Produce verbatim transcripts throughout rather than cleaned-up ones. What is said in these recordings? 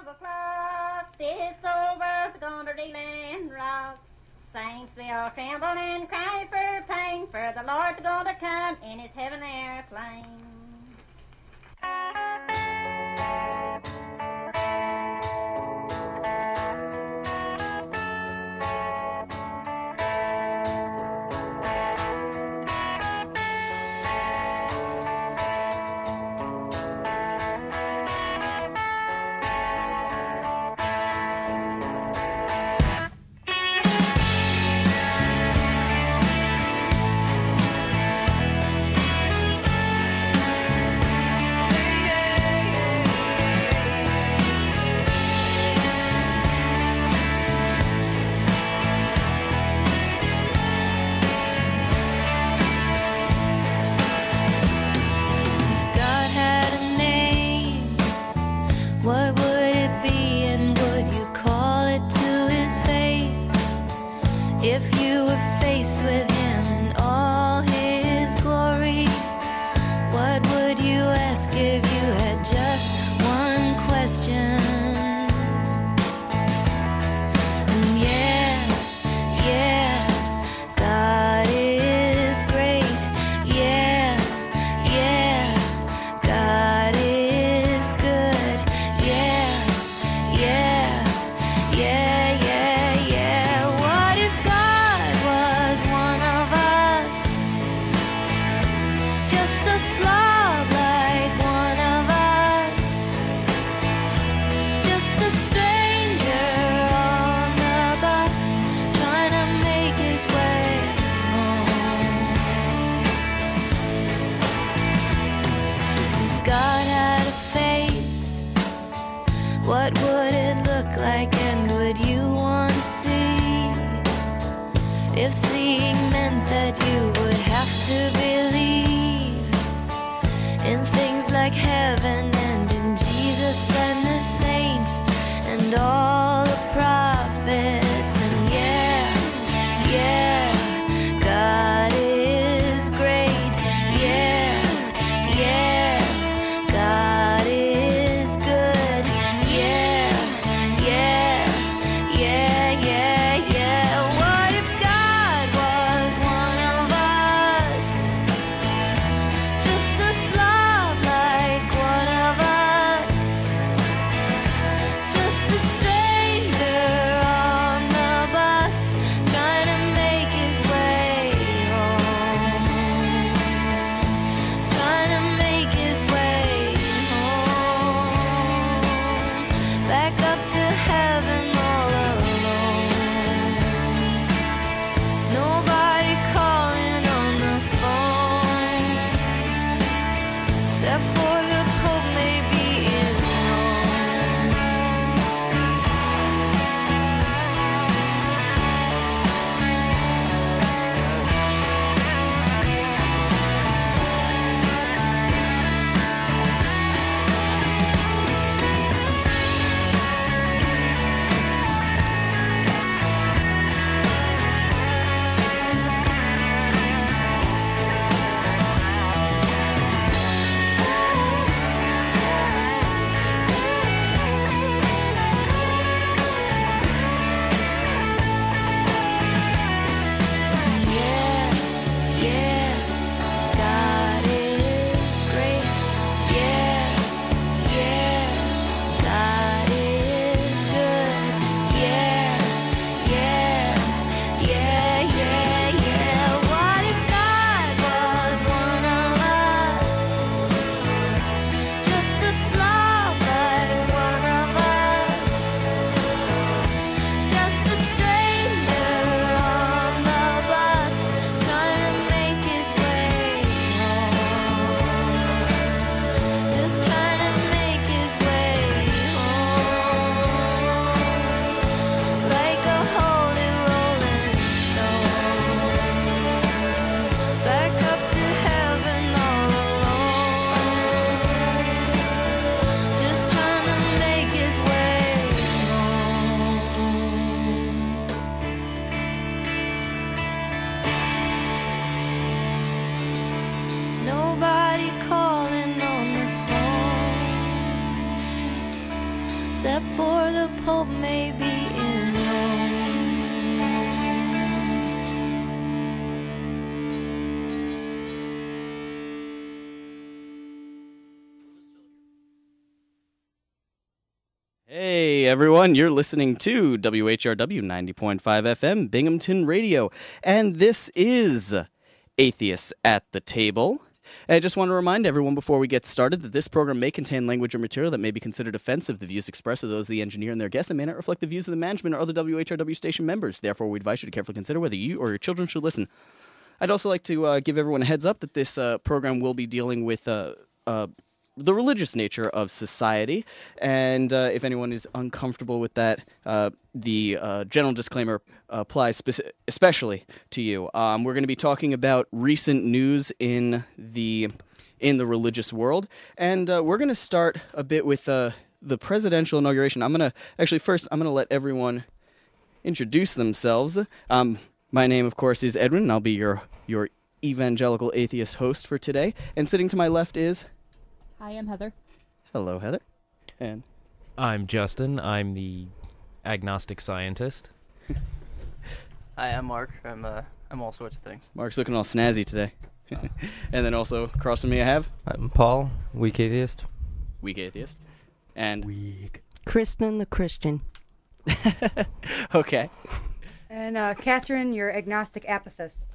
tablecloth, this old world's gonna reel and rock. Saints, we all tremble and cry for pain, for the Lord's gonna come in his heaven airplane. What would it be, and would you call it to his face? If you were faced with him in all his glory, what would you ask if you had just one question? And yeah, yeah, God is great. Yeah, yeah, God is good. Yeah, yeah, yeah, yeah, yeah. What if God was one of us? Just a slob like one of us. Just a stranger on the bus, trying to make his way home. If God had a face, what would it look like, and would you want to see? If seeing meant that you would have to believe in things like heaven and in Jesus and the saints and all the prophets. And yeah, yeah, God is great. Yeah, yeah, God is good. Yeah, yeah, yeah, yeah, yeah. What if God was one of us? Just a slob like one of us. Just a stranger on the bus, trying to make his way home. He's trying to make his way home. Back up to heaven all alone. Nobody calling on the phone, except for the Pope maybe in Rome. except for the Pope maybe in Rome. Hey everyone, you're listening to W H R W ninety point five F M, Binghamton Radio, and this is Atheists at the Table. And I just want to remind everyone before we get started that this program may contain language or material that may be considered offensive. The views expressed are those of the engineer and their guests and may not reflect the views of the management or other W H R W station members. Therefore, we advise you to carefully consider whether you or your children should listen. I'd also like to uh, give everyone a heads up that this uh, program will be dealing with uh, uh, the religious nature of society, and uh, if anyone is uncomfortable with that, uh, the uh, general disclaimer applies speci- especially to you. Um, we're going to be talking about recent news in the in the religious world, and uh, we're going to start a bit with uh, the presidential inauguration. I'm going to actually first I'm going to let everyone introduce themselves. Um, my name, of course, is Edwin, and I'll be your your evangelical atheist host for today. And sitting to my left is. Hi, I'm Heather. Hello, Heather. And I'm Justin. I'm the agnostic scientist. Hi, I'm Mark. I'm uh, I'm all sorts of things. Mark's looking all snazzy today. And then also across from me I have I'm Paul, weak atheist. Weak atheist. And Weak. Kristen the Christian. okay. And uh, Catherine, your agnostic apathist.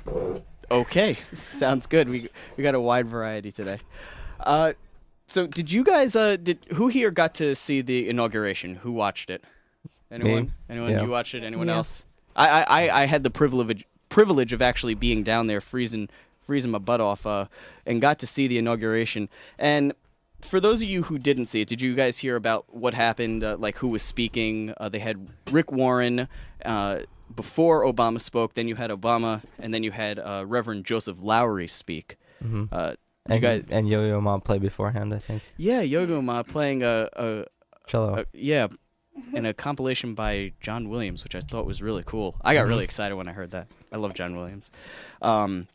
Okay, sounds good. We we got a wide variety today. Uh, so did you guys? Uh, did who here got to see the inauguration? Who watched it? Anyone? Me. Anyone? Yeah. You watched it? Anyone Yeah. else? I, I I had the privilege privilege of actually being down there, freezing freezing my butt off, uh, and got to see the inauguration. And for those of you who didn't see it, did you guys hear about what happened? Uh, like who was speaking? Uh, they had Rick Warren. Uh, Before Obama spoke, then you had Obama, and then you had uh, Reverend Joseph Lowery speak. Mm-hmm. Uh, And, you guys, and Yo-Yo Ma play beforehand, I think. yeah, Yo-Yo Ma playing a, a, Cello. a yeah, in a compilation by John Williams, which I thought was really cool. I got Mhm. really excited when I heard that. I love John Williams. Um,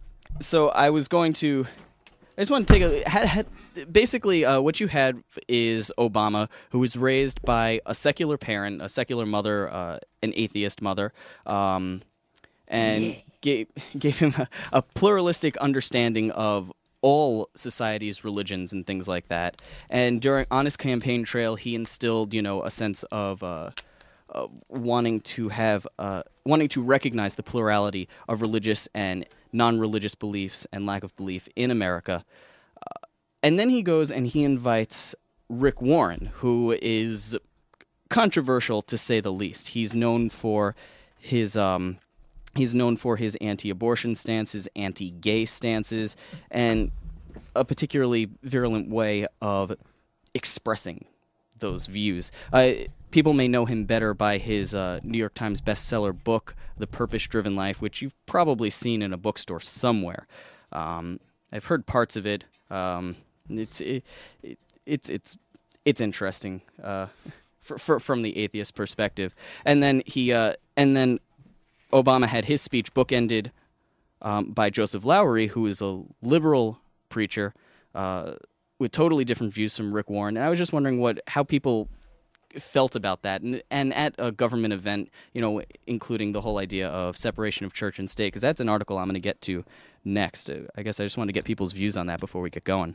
so I was going to, I just want to take a had, had basically uh, what you had is Obama, who was raised by a secular parent, a secular mother, uh, an atheist mother, um, and Yeah. gave gave him a, a pluralistic understanding of all society's religions and things like that. And during on his campaign trail, he instilled, you know, a sense of uh, uh, wanting to have, uh, wanting to recognize the plurality of religious and non-religious beliefs and lack of belief in America. Uh, and then he goes and he invites Rick Warren, who is controversial to say the least. He's known for his um, he's known for his anti-abortion stances, anti-gay stances, and a particularly virulent way of expressing those views. Uh, people may know him better by his uh, New York Times bestseller book, The Purpose-Driven Life, which you've probably seen in a bookstore somewhere. Um, I've heard parts of it. Um, it's it, it, it's it's it's interesting uh, for, for, from the atheist perspective. And then he uh, and then Obama had his speech bookended um, by Joseph Lowery, who is a liberal preacher uh, with totally different views from Rick Warren. And I was just wondering what how people felt about that, and and at a government event, you know, including the whole idea of separation of church and state, because that's an article I'm going to get to next. Uh, I guess I just wanted to get people's views on that before we get going.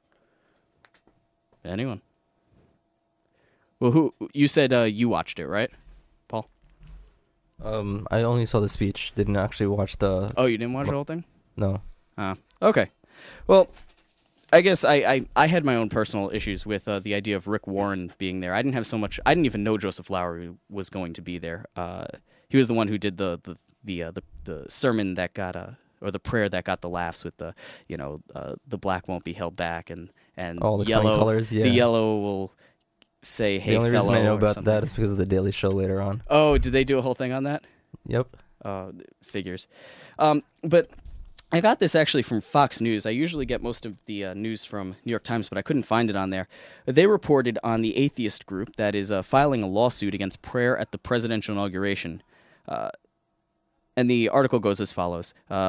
Anyone? Well, who you said uh, you watched it, right, Paul? Um, I only saw the speech. Didn't actually watch the. Oh, you didn't watch the whole thing? No. Uh, okay. Well, I guess I, I, I had my own personal issues with uh, the idea of Rick Warren being there. I didn't have so much. I didn't even know Joseph Lowery was going to be there. Uh, he was the one who did the the the uh, the, the sermon that got uh, or the prayer that got the laughs with the you know uh, the black won't be held back and and All the yellow colors. Yeah. the yellow will say hey the only fellow reason I know or about something. that is because of the Daily Show later on. Oh, did they do a whole thing on that? Yep. Uh, figures. Um, but I got this actually from Fox News. I usually get most of the uh, news from New York Times, but I couldn't find it on there. They reported on the atheist group that is uh, filing a lawsuit against prayer at the presidential inauguration. Uh, and the article goes as follows. Uh,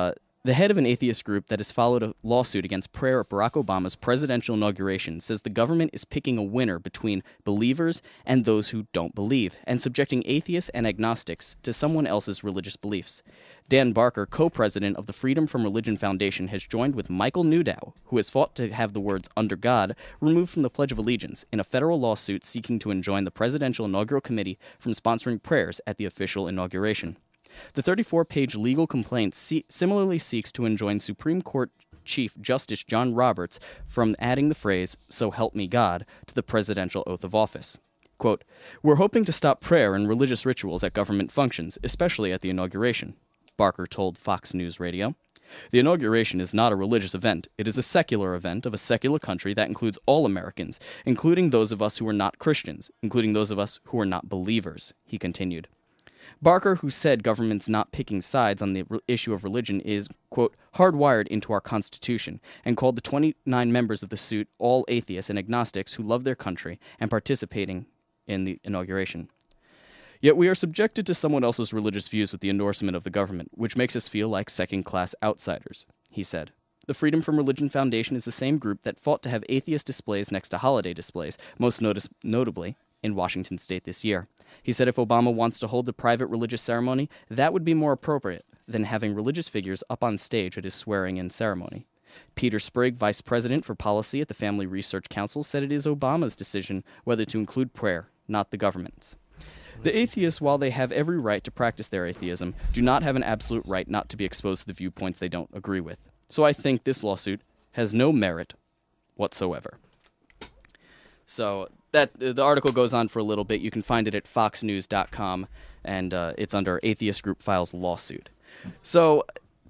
The head of an atheist group that has followed a lawsuit against prayer at Barack Obama's presidential inauguration says the government is picking a winner between believers and those who don't believe, and subjecting atheists and agnostics to someone else's religious beliefs. Dan Barker, co-president of the Freedom from Religion Foundation, has joined with Michael Newdow, who has fought to have the words "under God" removed from the Pledge of Allegiance in a federal lawsuit seeking to enjoin the Presidential Inaugural Committee from sponsoring prayers at the official inauguration. The thirty-four page legal complaint se- similarly seeks to enjoin Supreme Court Chief Justice John Roberts from adding the phrase, "So help me God," to the presidential oath of office. Quote, "We're hoping to stop prayer and religious rituals at government functions, especially at the inauguration," Barker told Fox News Radio. "The inauguration is not a religious event. It is a secular event of a secular country that includes all Americans, including those of us who are not Christians, including those of us who are not believers," he continued. Barker, who said government's not picking sides on the re- issue of religion is, quote, "hardwired into our Constitution," and called the twenty-nine members of the suit all atheists and agnostics who love their country and participating in the inauguration. "Yet we are subjected to someone else's religious views with the endorsement of the government, which makes us feel like second-class outsiders," he said. The Freedom from Religion Foundation is the same group that fought to have atheist displays next to holiday displays, most notice- notably in Washington state this year. He said if Obama wants to hold a private religious ceremony, that would be more appropriate than having religious figures up on stage at his swearing-in ceremony. Peter Sprigg, vice president for policy at the Family Research Council, said it is Obama's decision whether to include prayer, not the government's. The atheists, while they have every right to practice their atheism, do not have an absolute right not to be exposed to the viewpoints they don't agree with. So I think this lawsuit has no merit whatsoever. So that the article goes on for a little bit. You can find it at fox news dot com, and uh, it's under Atheist Group Files Lawsuit. So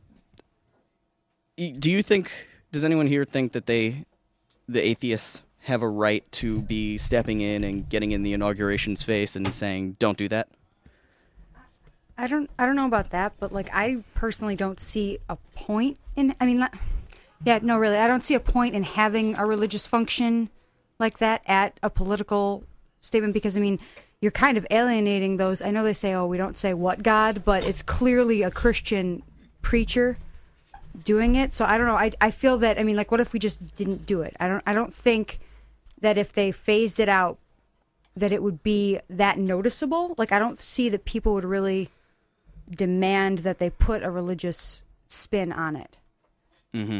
do you think, does anyone here think that they, the atheists, have a right to be stepping in and getting in the inauguration's face and saying, "Don't do that"? I don't I don't know about that, but like I personally don't see a point in I mean not, yeah, no really. I don't see a point in having a religious function like that at a political statement because I mean, you're kind of alienating those. I know they say, "Oh, we don't say what God," but it's clearly a Christian preacher doing it. So I don't know. I I feel that I mean, like what if we just didn't do it? I don't I don't think that if they phased it out that it would be that noticeable. Like I don't see that people would really demand that they put a religious spin on it. Mm-hmm.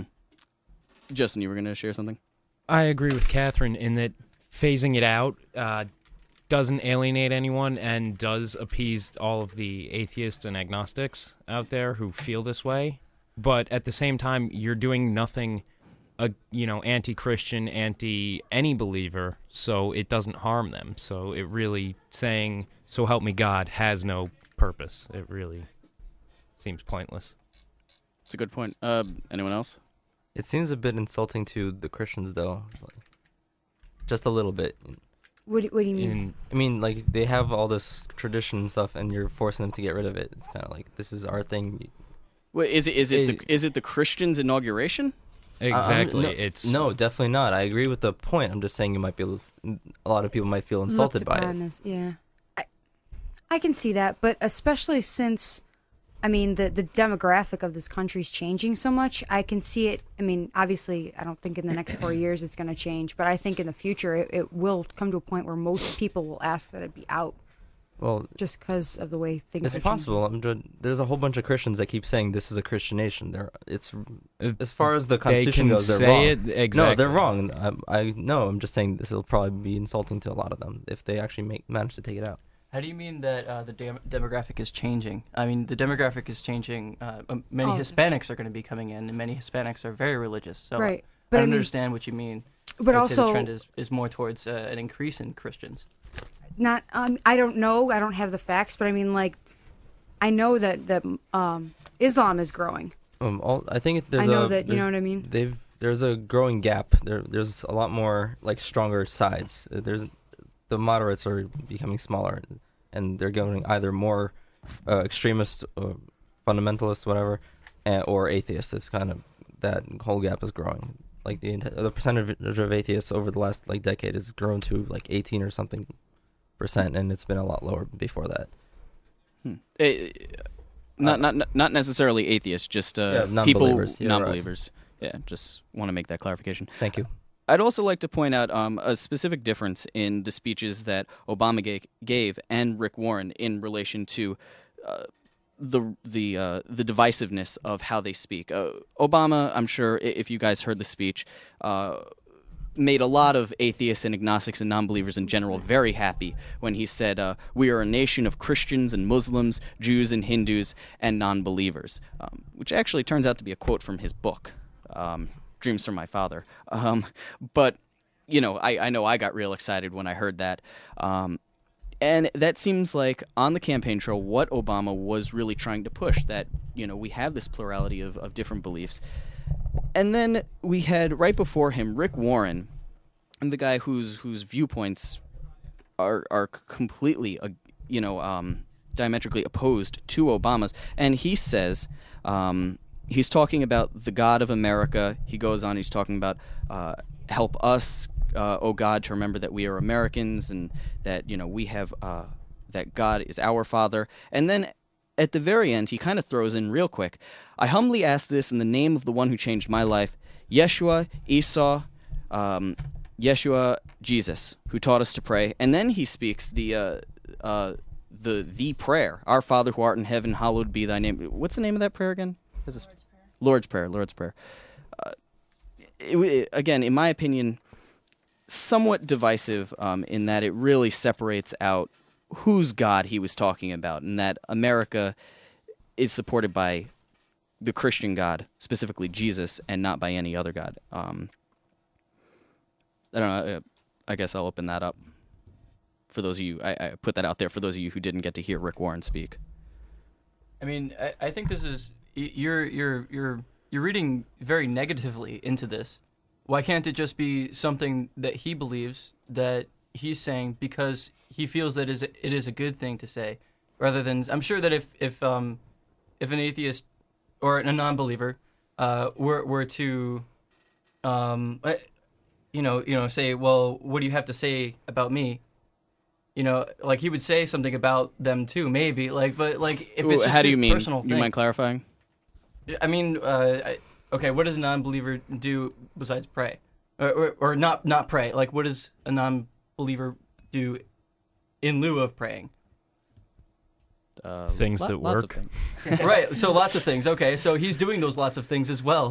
Justin, you were going to share something? I agree with Catherine in that phasing it out uh, doesn't alienate anyone and does appease all of the atheists and agnostics out there who feel this way. But at the same time, you're doing nothing, uh, you know, anti-Christian, anti-any believer, so it doesn't harm them. So it really saying, "So help me God," has no purpose. It really seems pointless. It's a good point. Uh, anyone else? It seems a bit insulting to the Christians, though. Like, just a little bit. What do, what do you mean? In, I mean, like, they have all this tradition and stuff, and you're forcing them to get rid of it. It's kind of like, this is our thing. Wait, is it is it, It- the, is it the Christians' inauguration? exactly. Uh, I'm- no, it's no, definitely not. I agree with the point. I'm just saying you might be able to, a lot of people might feel insulted Looked by upon it. as- yeah, I, I can see that, but especially since, I mean, the the demographic of this country is changing so much. I can see it. I mean, obviously, I don't think in the next four years it's going to change, but I think in the future it, it will come to a point where most people will ask that it be out, Well, just because of the way things it's are possible. I'm just, there's a whole bunch of Christians that keep saying this is a Christian nation. They're, it's as far as the they Constitution can goes, they're say wrong. it exactly. No, they're wrong. I, I no, I'm just saying this will probably be insulting to a lot of them if they actually make manage to take it out. How do you mean that uh, the dem- demographic is changing? I mean, the demographic is changing. Uh, um, many Oh. Hispanics are going to be coming in, and many Hispanics are very religious. So Right, I but I don't mean- understand what you mean. But I would say also, the trend is, is more towards uh, an increase in Christians. not um, I don't know. I don't have the facts, but I mean, like, I know that that um, Islam is growing. Um, all, I think it- there's I know a that you there's- know what I mean. They've there's a growing gap. There there's a lot more like stronger sides. Uh, There's the moderates are becoming smaller, and they're going either more uh, extremist, uh, fundamentalist, whatever, uh, or atheist. It's kind of that whole gap is growing. Like the ent- the percentage of atheists over the last like decade has grown to like eighteen or something percent, and it's been a lot lower before that. Hmm. Eh, not not not necessarily atheists, just uh, Yeah, people, non-believers. You're right. non-believers. Yeah, just want to make that clarification. Thank you. I'd also like to point out um, a specific difference in the speeches that Obama ga- gave and Rick Warren in relation to uh, the the uh, the divisiveness of how they speak. Uh, Obama, I'm sure, i- if you guys heard the speech, uh, made a lot of atheists and agnostics and non-believers in general very happy when he said, uh, "We are a nation of Christians and Muslims, Jews and Hindus, and non-believers," um, which actually turns out to be a quote from his book. Um, Dreams from My Father. Um, but, you know, I, I know I got real excited when I heard that. Um, and that seems like, on the campaign trail, what Obama was really trying to push, that, you know, we have this plurality of, of different beliefs. And then we had, right before him, Rick Warren, and the guy whose whose viewpoints are are completely, uh, you know, um, diametrically opposed to Obama's. And he says... Um, He's talking about the God of America. He goes on, he's talking about uh, help us, uh, oh God, to remember that we are Americans and that, you know, we have, uh, that God is our Father. And then at the very end, he kind of throws in real quick, I humbly ask this in the name of the one who changed my life, Yeshua, Esau, um, Yeshua, Jesus, who taught us to pray. And then he speaks the, uh, uh, the, the prayer, Our Father who art in heaven, hallowed be thy name. What's the name of that prayer again? Lord's Prayer. Lord's Prayer. Lord's Prayer. Uh, it, it, again, in my opinion, somewhat divisive um, in that it really separates out whose God he was talking about, and that America is supported by the Christian God, specifically Jesus, and not by any other God. Um, I don't know. I guess I'll open that up for those of you. I, I put that out there for those of you who didn't get to hear Rick Warren speak. I mean, I, I think this is you're you're you're you're reading very negatively into this. Why can't it just be something that he believes that he's saying because he feels that is it is a good thing to say, rather than I'm sure that if if um if an atheist or a non-believer uh were were to um you know you know say, well, what do you have to say about me? You know, like he would say something about them too, maybe. Like, but like if it's just how do his you mean? personal thing. You mind clarifying? I mean, uh, I, okay, what does a non-believer do besides pray, or, or, or not not pray? Like, what does a non-believer do in lieu of praying? Uh, Things lo- that lots work. of things. Right. So lots of things. Okay, so he's doing those lots of things as well.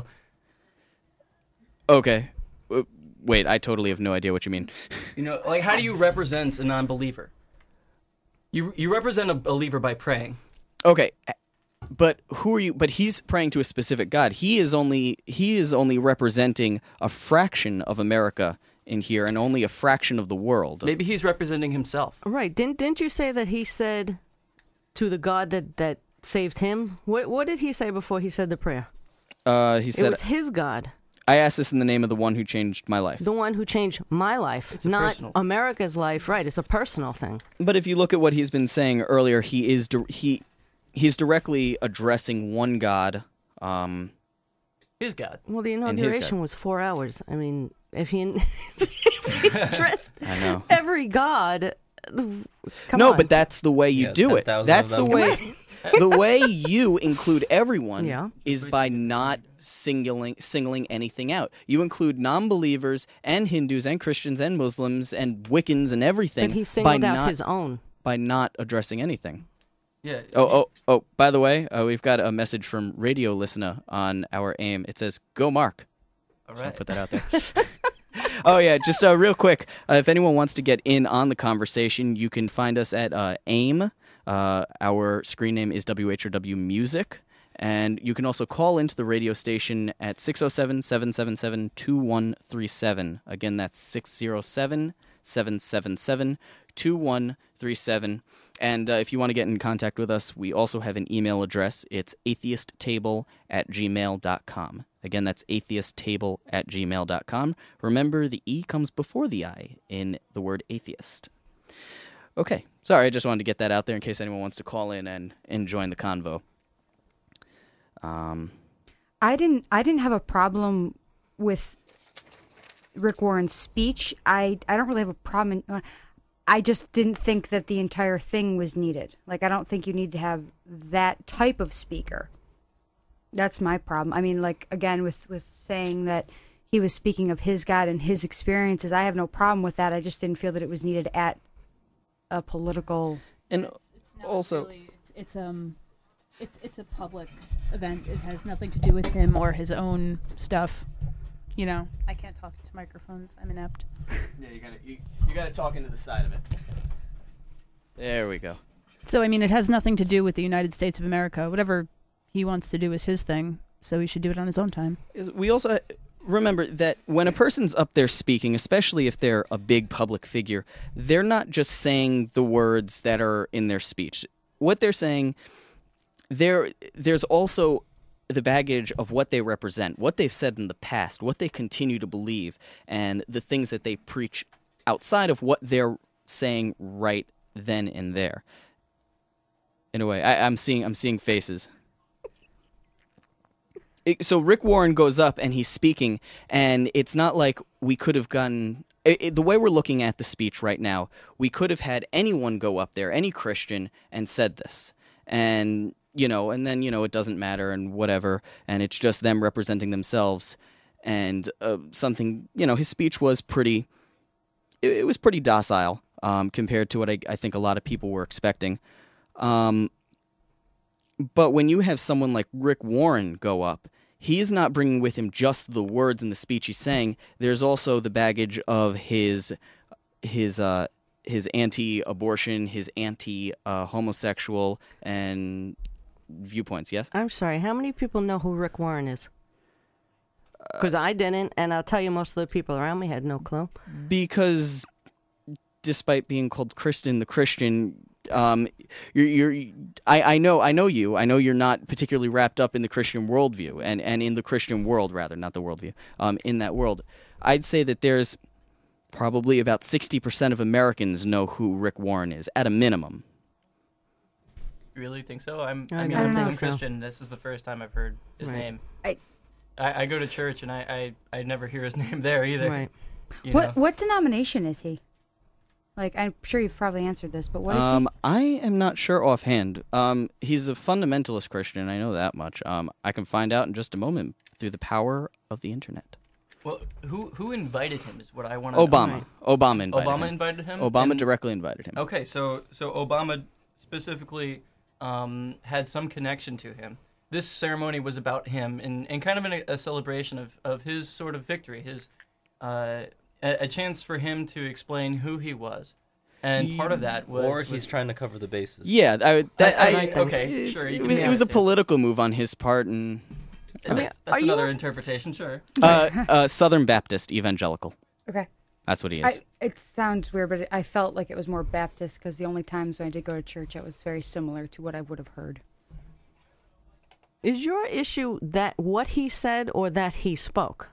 Okay. Uh, Wait, I totally have no idea what you mean. You know, like how do you represent a non-believer? You you represent a believer by praying. Okay, but who are you? But he's praying to a specific God. He is only he is only representing a fraction of America in here, and only a fraction of the world. Maybe he's representing himself. Right. Didn't didn't you say that he said to the God that, that saved him? What what did he say before he said the prayer? Uh, he It said, was his God, "I ask this in the name of the one who changed my life." the one who changed my life, It's a not personal- America's life. Right. It's a personal thing. But if you look at what he's been saying earlier, he is di- he he's directly addressing one God. Um, His God. Well, the his God. inauguration was four hours. I mean, if he, if he addressed I know. every God, come no, on. but that's the way you Yeah, do it. ten thousand That's of the them. way. The way you include everyone Yeah. is by not singling singling anything out. You include non-believers and Hindus and Christians and Muslims and Wiccans and everything But he by singled out not his own. by not addressing anything. Yeah. Oh, oh, oh! By the way, uh, we've got a message from radio listener on our AIM. It says, "Go Mark." All Just wanna right. put that out there. Oh yeah, just uh, real quick. Uh, if anyone wants to get in on the conversation, you can find us at uh, AIM. Uh, our screen name is W H R W Music, and you can also call into the radio station at six oh seven, seven seven seven, two one three seven. Again, that's six oh seven, seven seven seven, two one three seven. And uh, if you want to get in contact with us, we also have an email address. It's atheisttable at gmail dot com. Again, that's atheisttable at gmail dot com. Remember, the E comes before the I in the word atheist. Okay, sorry, I just wanted to get that out there in case anyone wants to call in and, and join the convo. Um, I didn't I didn't have a problem with Rick Warren's speech. I I don't really have a problem. In, uh, I just didn't think that the entire thing was needed. Like, I don't think you need to have that type of speaker. That's my problem. I mean, like, again, with, with saying that he was speaking of his God and his experiences, I have no problem with that. I just didn't feel that it was needed at a political... And It's not also, really, it's, it's um, it's it's a public event. It has nothing to do with him or his own stuff. You know, I can't talk into microphones. I'm inept. yeah, you gotta you, you gotta talk into the side of it. There we go. So I mean, it has nothing to do with the United States of America. Whatever he wants to do is his thing. So he should do it on his own time. Is- We also remember that when a person's up there speaking, especially if they're a big public figure, they're not just saying the words that are in their speech. What they're saying, there there's also the baggage of what they represent, what they've said in the past, what they continue to believe, and the things that they preach outside of what they're saying right then and there. In a way, I, I'm seeing I'm seeing faces. It, so Rick Warren goes up and he's speaking, and it's not like we could have gotten... It, it, the way we're looking at the speech right now, we could have had anyone go up there, any Christian, and said this. And, you know, and then, you know, it doesn't matter and whatever, and it's just them representing themselves. And uh, something, you know, his speech was pretty... It, it was pretty docile um, compared to what I, I think a lot of people were expecting. Um, but when you have someone like Rick Warren go up, he's not bringing with him just the words in the speech he's saying. There's also the baggage of his his uh, his anti-abortion, his anti-homosexual and viewpoints. Yes? I'm sorry, how many people know who Rick Warren is? Because I didn't, and I'll tell you, most of the people around me had no clue. Because despite being called Kristen the Christian, um, you're, you're I, I know I know you. I know you're not particularly wrapped up in the Christian worldview, and, and in the Christian world, rather, not the worldview. Um, in that world, I'd say that there's probably about sixty percent of Americans know who Rick Warren is, at a minimum. You really think so? I'm. I I mean, don't I'm, think I'm so. Christian. This is the first time I've heard his Right. name. I- I, I go to church and I, I, I never hear his name there either. Right. You What know? what denomination is he? Like, I'm sure you've probably answered this, but what is Um, I am not sure offhand. Um, he's a fundamentalist Christian. I know that much. Um, I can find out in just a moment through the power of the internet. Well, who who invited him is what I want to Obama. know. Obama invited Obama him. invited him. Obama And- directly invited him. Okay, so so Obama specifically um, had some connection to him. This ceremony was about him, and, and kind of in a, a celebration of, of his sort of victory, his uh, a, a chance for him to explain who he was, and part of that was. Or he's was, trying to cover the bases. Yeah, I, that, That's what I, I think. Okay, it's- sure, you It can was, say it was a that, yeah. political move on his part, and and mean, that's that's are you another a- interpretation, sure. uh, uh, Southern Baptist evangelical. Okay. That's what he is. I, it sounds weird, but I felt like it was more Baptist because the only times when I did go to church, it was very similar to what I would have heard. Is your issue that what he said or that he spoke?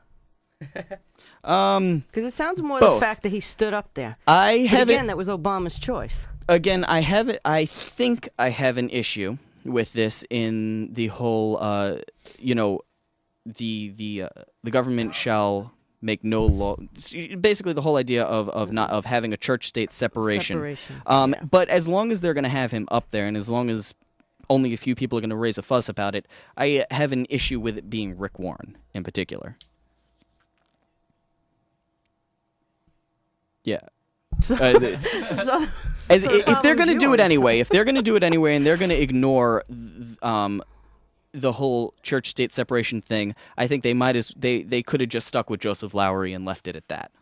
um, Because it sounds more Both. the fact that he stood up there. I But have again, it, that was Obama's choice. again. I have it. I think I have an issue with this in the whole. Uh, you know, the the uh, the government shall make no law. Basically, the whole idea of, of not of having a church state separation. Separation. Um, but as long as they're going to have him up there, and as long as only a few people are going to raise a fuss about it, I have an issue with it being Rick Warren in particular. Yeah. Uh, the- So- as, So i- the if they're problem's going to do it yours. anyway, if they're going to do it anyway, and they're going to ignore th- um, the whole church-state separation thing, I think they might as they they could have just stuck with Joseph Lowery and left it at that.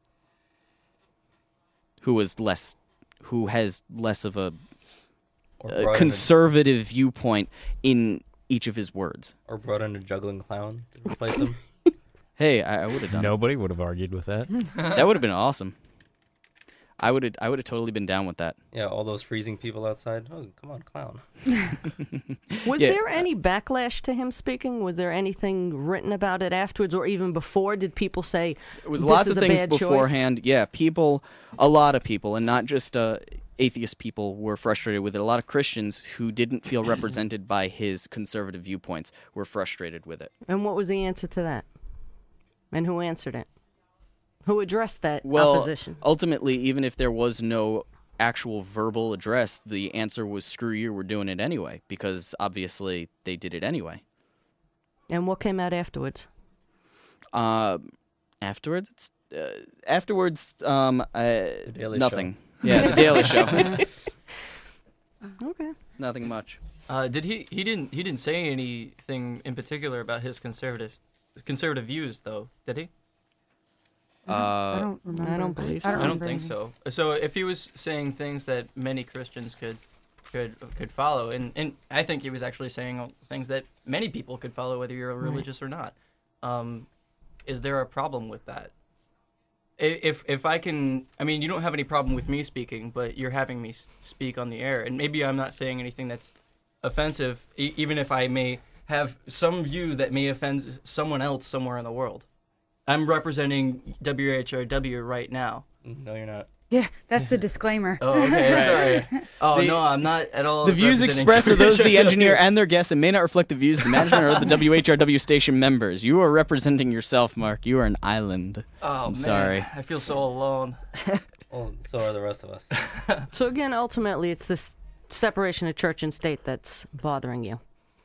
Who was less, who has less of a, Or a brought in a- conservative viewpoint in each of his words. or brought in a juggling clown to replace him. Hey, I, I would have done Nobody would have argued with that. it. That would have been awesome. I would have I would have totally been down with that. Yeah, all those freezing people outside. Oh, come on, clown. Was Yeah. there any backlash to him speaking? Was there anything written about it afterwards or even before? Did people say It was this lots is of a things bad choice? beforehand. Yeah, people, a lot of people, and not just uh, atheist people were frustrated with it. A lot of Christians who didn't feel represented by his conservative viewpoints were frustrated with it. And what was the answer to that? And who answered it? who addressed that Well, opposition. ultimately, even if there was no actual verbal address, the answer was screw you, we're doing it anyway, because obviously they did it anyway. And what came out afterwards? Uh, afterwards, it's, uh, afterwards, um, uh, Daily nothing. Yeah, the Daily Show. Okay. Nothing much. Uh, did he? He didn't. He didn't say anything in particular about his conservative, conservative views, though. Did he? I Uh, don't remember. I don't believe I so. don't, I don't remember think anything. so. So if he was saying things that many Christians could, could, could follow, and, and I think he was actually saying things that many people could follow, whether you're religious or not. Um, is there a problem with that? I- If if I can, I mean, you don't have any problem with me speaking, but you're having me s- speak on the air, and maybe I'm not saying anything that's offensive, e- even if I may have some views that may offend someone else somewhere in the world. I'm representing W H R W right now. No, you're not. Yeah, that's the disclaimer. Oh, okay, sorry. Oh, The- no, I'm not at all. The views representing expressed are those of the W H R W. engineer and their guests and may not reflect the views of the management or the W H R W station members. You are representing yourself, Mark. You are an island. Oh, I'm man, sorry. I feel so alone. Well, so are the rest of us. So again, ultimately, it's this separation of church and state that's bothering you.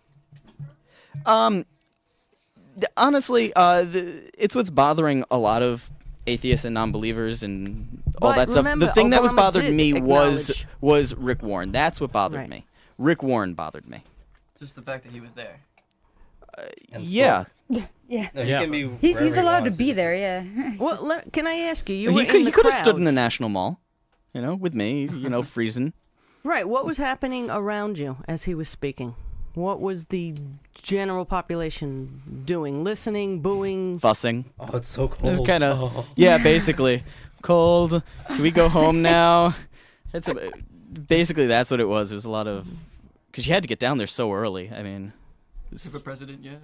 Um, th- honestly, uh, the, it's what's bothering a lot of atheists and non-believers and all But that stuff. remember, The thing that was Obama bothered did me was acknowledge- was Rick Warren. That's what bothered Right. me. Rick Warren bothered me. Just the fact that he was there. And Yeah. spoke. Yeah. No, Yeah. he can be. He's wherever he's he allowed to wants, be just- there, yeah. Well, le- can I ask you? You he were could in he the could have stood in the crowds. National Mall, you know, with me, you know, freezing. Right. What was happening around you as he was speaking? What was the general population doing? Listening, booing? Fussing. Oh, it's so It cold. was kind of, Oh. yeah, basically. Cold. Can we go home now? It's a, basically that's what it was. It was a lot of, because you had to get down there so early. I mean, it was, Is the president yet?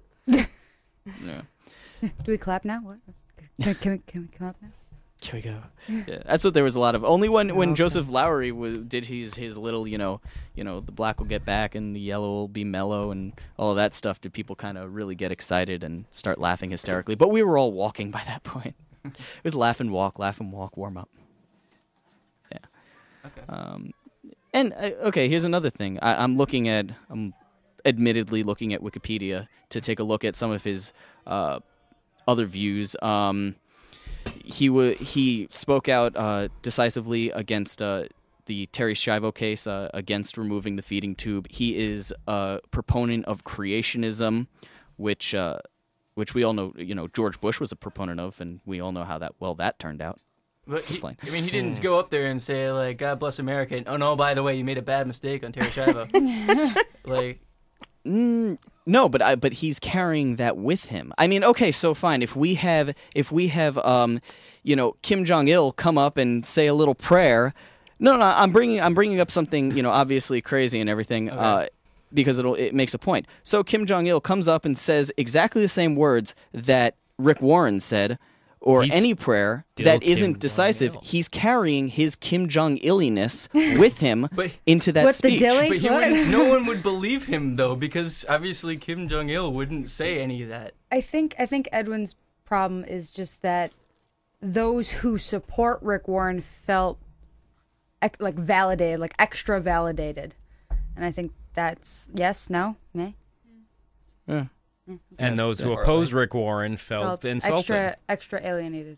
yeah. Do we clap now? What? Can, can, we, can we clap now? Here we go. Yeah, that's what there was a lot of. Only when, when Okay. Joseph Lowry w- did his his little, you know, you know, the black will get back and the yellow will be mellow and all of that stuff, did people kind of really get excited and start laughing hysterically. But we were all walking by that point. It was laugh and walk, laugh and walk, warm up. Yeah. Okay. Um, and uh, okay, here's another thing. I, I'm looking at, I'm admittedly looking at Wikipedia to take a look at some of his uh, other views. Um, he wa he spoke out uh, decisively against uh, the Terry Schiavo case, uh, against removing the feeding tube. He is a proponent of creationism, which uh, which we all know. You know, George Bush was a proponent of, and we all know how that well that turned out. But he, Explain. I mean, he didn't go up there and say like, "God bless America." And, oh no, by the way, you made a bad mistake on Terry Schiavo. Like, Mm, no, but I, but he's carrying that with him. I mean, okay, so fine. If we have, if we have, um, you know, Kim Jong Il come up and say a little prayer. No, no, I'm bringing, I'm bringing up something, you know, obviously crazy and everything, Okay. uh, because it'll, it makes a point. So Kim Jong Il comes up and says exactly the same words that Rick Warren said, or He's any prayer still that Kim isn't decisive. Jong-il. He's carrying his Kim Jong Iliness with him But- into that What's the speech. dilly? but he What? wouldn't, no one would believe him though, because obviously Kim Jong Il wouldn't say any of that. I think I think Edwin's problem is just that those who support Rick Warren felt ec- like validated, like extra validated, and I think that's yes, no, may Yeah. And those who Right. oppose Rick Warren felt, felt insulted. extra extra alienated.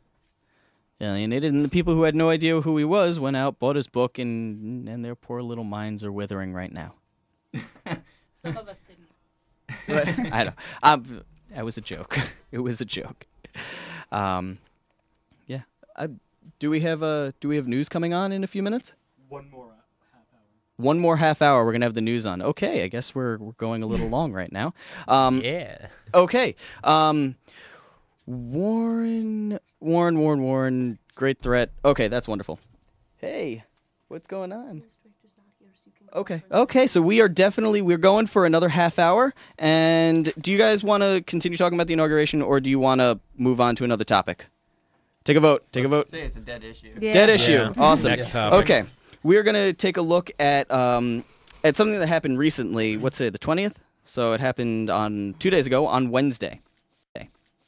Alienated, and the people who had no idea who he was went out, bought his book, and and their poor little minds are withering right now. Some of us didn't. I know. Um, that was a joke. It was a joke. Um, yeah. I, do we have uh, Do we have news coming on in a few minutes? One more half hour. One more half hour. We're gonna have the news on. Okay, I guess we're we're going a little long right now. Um, Yeah. Okay. Um, Warren, Warren, Warren, Warren. Great threat. Okay, that's wonderful. Hey, what's going on? Okay. Okay, so we are definitely we're going for another half hour. And do you guys want to continue talking about the inauguration, or do you want to move on to another topic? Take a vote. Take a vote. Say it's a dead issue. Yeah. Dead issue. Yeah. Awesome. Next topic. Okay, we're gonna take a look at um at something that happened recently. What's it? The twentieth. So it happened on two days ago on Wednesday.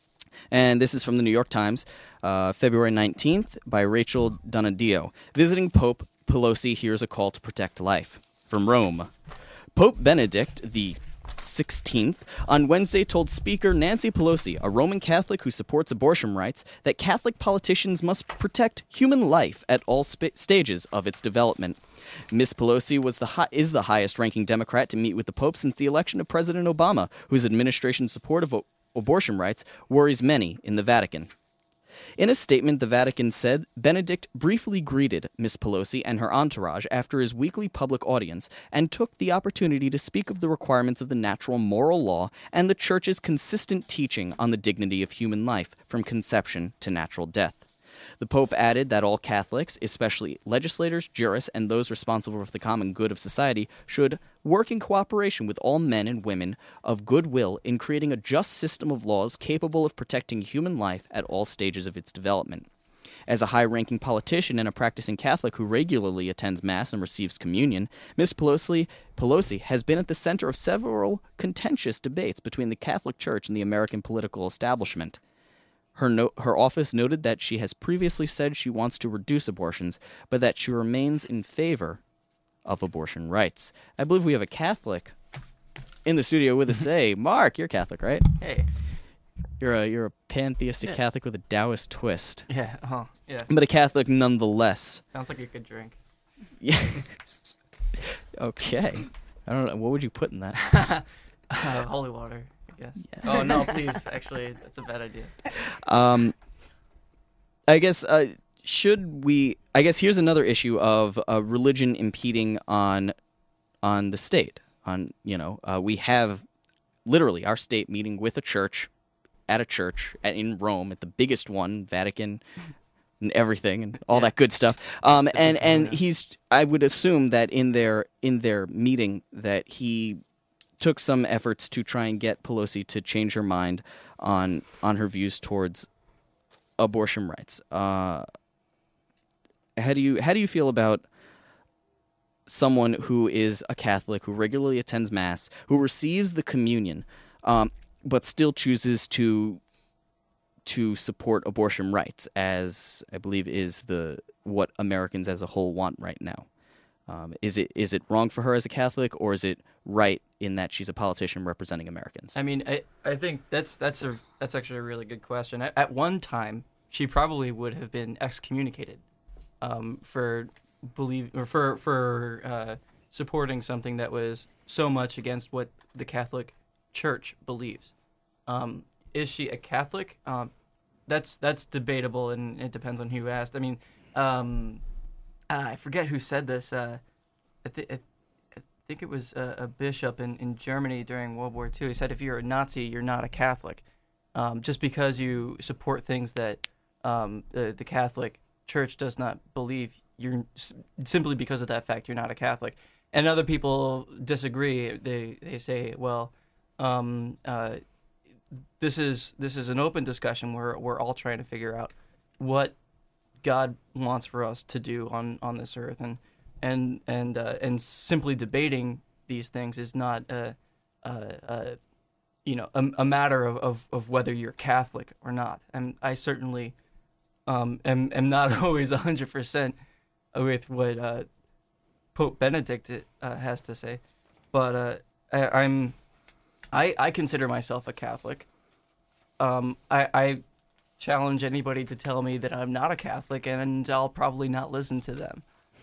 And this is from the New York Times, uh, February nineteenth, by Rachel Donadio. Visiting Pope Pelosi hears a call to protect life. From Rome. Pope Benedict the sixteenth on Wednesday told Speaker Nancy Pelosi, a Roman Catholic who supports abortion rights, that Catholic politicians must protect human life at all sp- stages of its development. Miss Pelosi was the hi- is the highest-ranking Democrat to meet with the Pope since the election of President Obama, whose administration's support of o- abortion rights worries many in the Vatican. In a statement, the Vatican said Benedict briefly greeted Miss Pelosi and her entourage after his weekly public audience and took the opportunity to speak of the requirements of the natural moral law and the Church's consistent teaching on the dignity of human life from conception to natural death. The Pope added that all Catholics, especially legislators, jurists, and those responsible for the common good of society, should work in cooperation with all men and women of goodwill in creating a just system of laws capable of protecting human life at all stages of its development. As a high-ranking politician and a practicing Catholic who regularly attends Mass and receives communion, Miz Pelosi, Pelosi has been at the center of several contentious debates between the Catholic Church and the American political establishment. Her, no- her office noted that she has previously said she wants to reduce abortions, but that she remains in favor of abortion rights. I believe we have a Catholic in the studio with us today. Mark, you're Catholic, right? Hey. You're a you're a pantheistic Yeah. Catholic with a Taoist twist, Yeah. Uh-huh. Yeah. but a Catholic nonetheless. Sounds like a good drink. Yeah. Okay. I don't know. What would you put in that? Uh, holy water, I guess. Yes. Oh no, please. Actually, that's a bad idea. Um, I guess uh, should we? I guess here's another issue of uh, religion impeding on on the state. On you know, uh, we have literally our state meeting with a church at a church at, in Rome at the biggest one, Vatican, and everything, and all Yeah. that good stuff. Um, That's and okay, and yeah. he's. I would assume that in their in their meeting that he took some efforts to try and get Pelosi to change her mind on on her views towards abortion rights. Uh, how do you how do you feel about someone who is a Catholic, who regularly attends Mass, who receives the communion, um, but still chooses to to support abortion rights, as I believe is the what Americans as a whole want right now? Um, is it is it wrong for her as a Catholic, or is it right in that she's a politician representing Americans? I mean, I, I think that's that's a that's actually a really good question. At, at one time, she probably would have been excommunicated um, for believe or for for uh, supporting something that was so much against what the Catholic Church believes. Um, is she a Catholic? Um, that's that's debatable, and it depends on who you asked. I mean, um, uh, I forget who said this. Uh, I, th- I, I think it was a, a bishop in, in Germany during World War Two. He said, if you're a Nazi, you're not a Catholic. Um, just because you support things that um, the, the Catholic Church does not believe, you're simply because of that fact, you're not a Catholic. And other people disagree. They they say, well, um, uh, this is this is an open discussion where we're all trying to figure out what God wants for us to do on, on this earth, and and and uh, and simply debating these things is not a, a, a you know a, a matter of, of, of whether you're Catholic or not. And I certainly um, am am not always a hundred percent with what uh, Pope Benedict uh, has to say, but uh, I, I'm I I consider myself a Catholic. Um, I, I challenge anybody to tell me that I'm not a Catholic, and I'll probably not listen to them.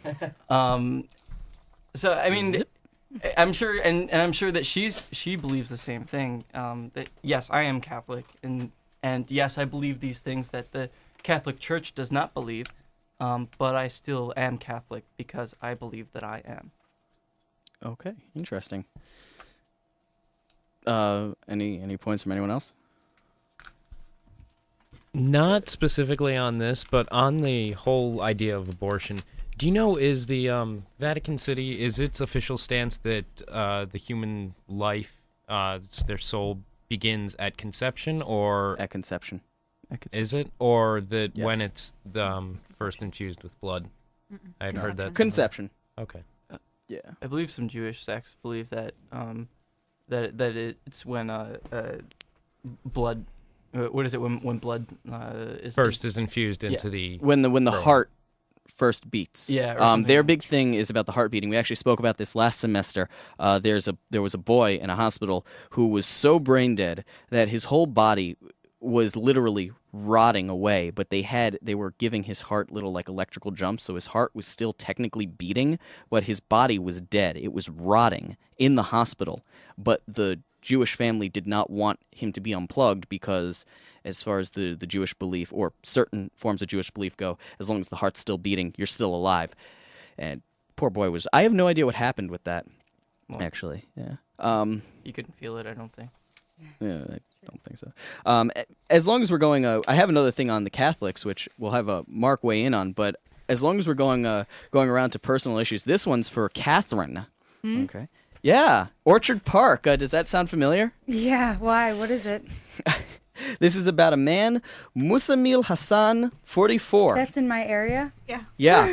um, so I mean, Zip. I'm sure, and, and I'm sure that she's she believes the same thing. Um, that yes, I am Catholic, and and yes, I believe these things that the Catholic Church does not believe. Um, but I still am Catholic because I believe that I am. Okay, interesting. Uh, any any points from anyone else? Not specifically on this, but on the whole idea of abortion. Do you know, is the um, Vatican City, is its official stance that uh, the human life, uh, their soul, begins at conception, or At conception. is it, or that Yes. when it's um, first infused with blood? I had heard that. Conception. Okay. Yeah. I believe some Jewish sects believe that um, that that it's when uh, uh, blood uh, what is it when when blood uh, is First is infused into Yeah. the. When the when the Right. heart first beats. Yeah, or Um, something their like- big thing is about the heart beating. We actually spoke about this last semester. Uh, there's a there was a boy in a hospital who was so brain dead that his whole body was literally rotting away, but they had they were giving his heart little like electrical jumps, so his heart was still technically beating, but his body was dead. It was rotting in the hospital, but the Jewish family did not want him to be unplugged because, as far as the, the Jewish belief or certain forms of Jewish belief go, as long as the heart's still beating, you're still alive. And poor boy was. I have no idea what happened with that. Well, Actually, yeah. Um, You couldn't feel it, I don't think. yeah, I don't think so. Um, a- as long as we're going, uh, I have another thing on the Catholics, which we'll have a Mark weigh in on. But as long as we're going, uh, going around to personal issues, this one's for Catherine. Okay. Yeah, Orchard Park. Uh, does that sound familiar? Yeah, why? What is it? This is about a man, Musamil Hassan, forty-four. That's in my area. Yeah.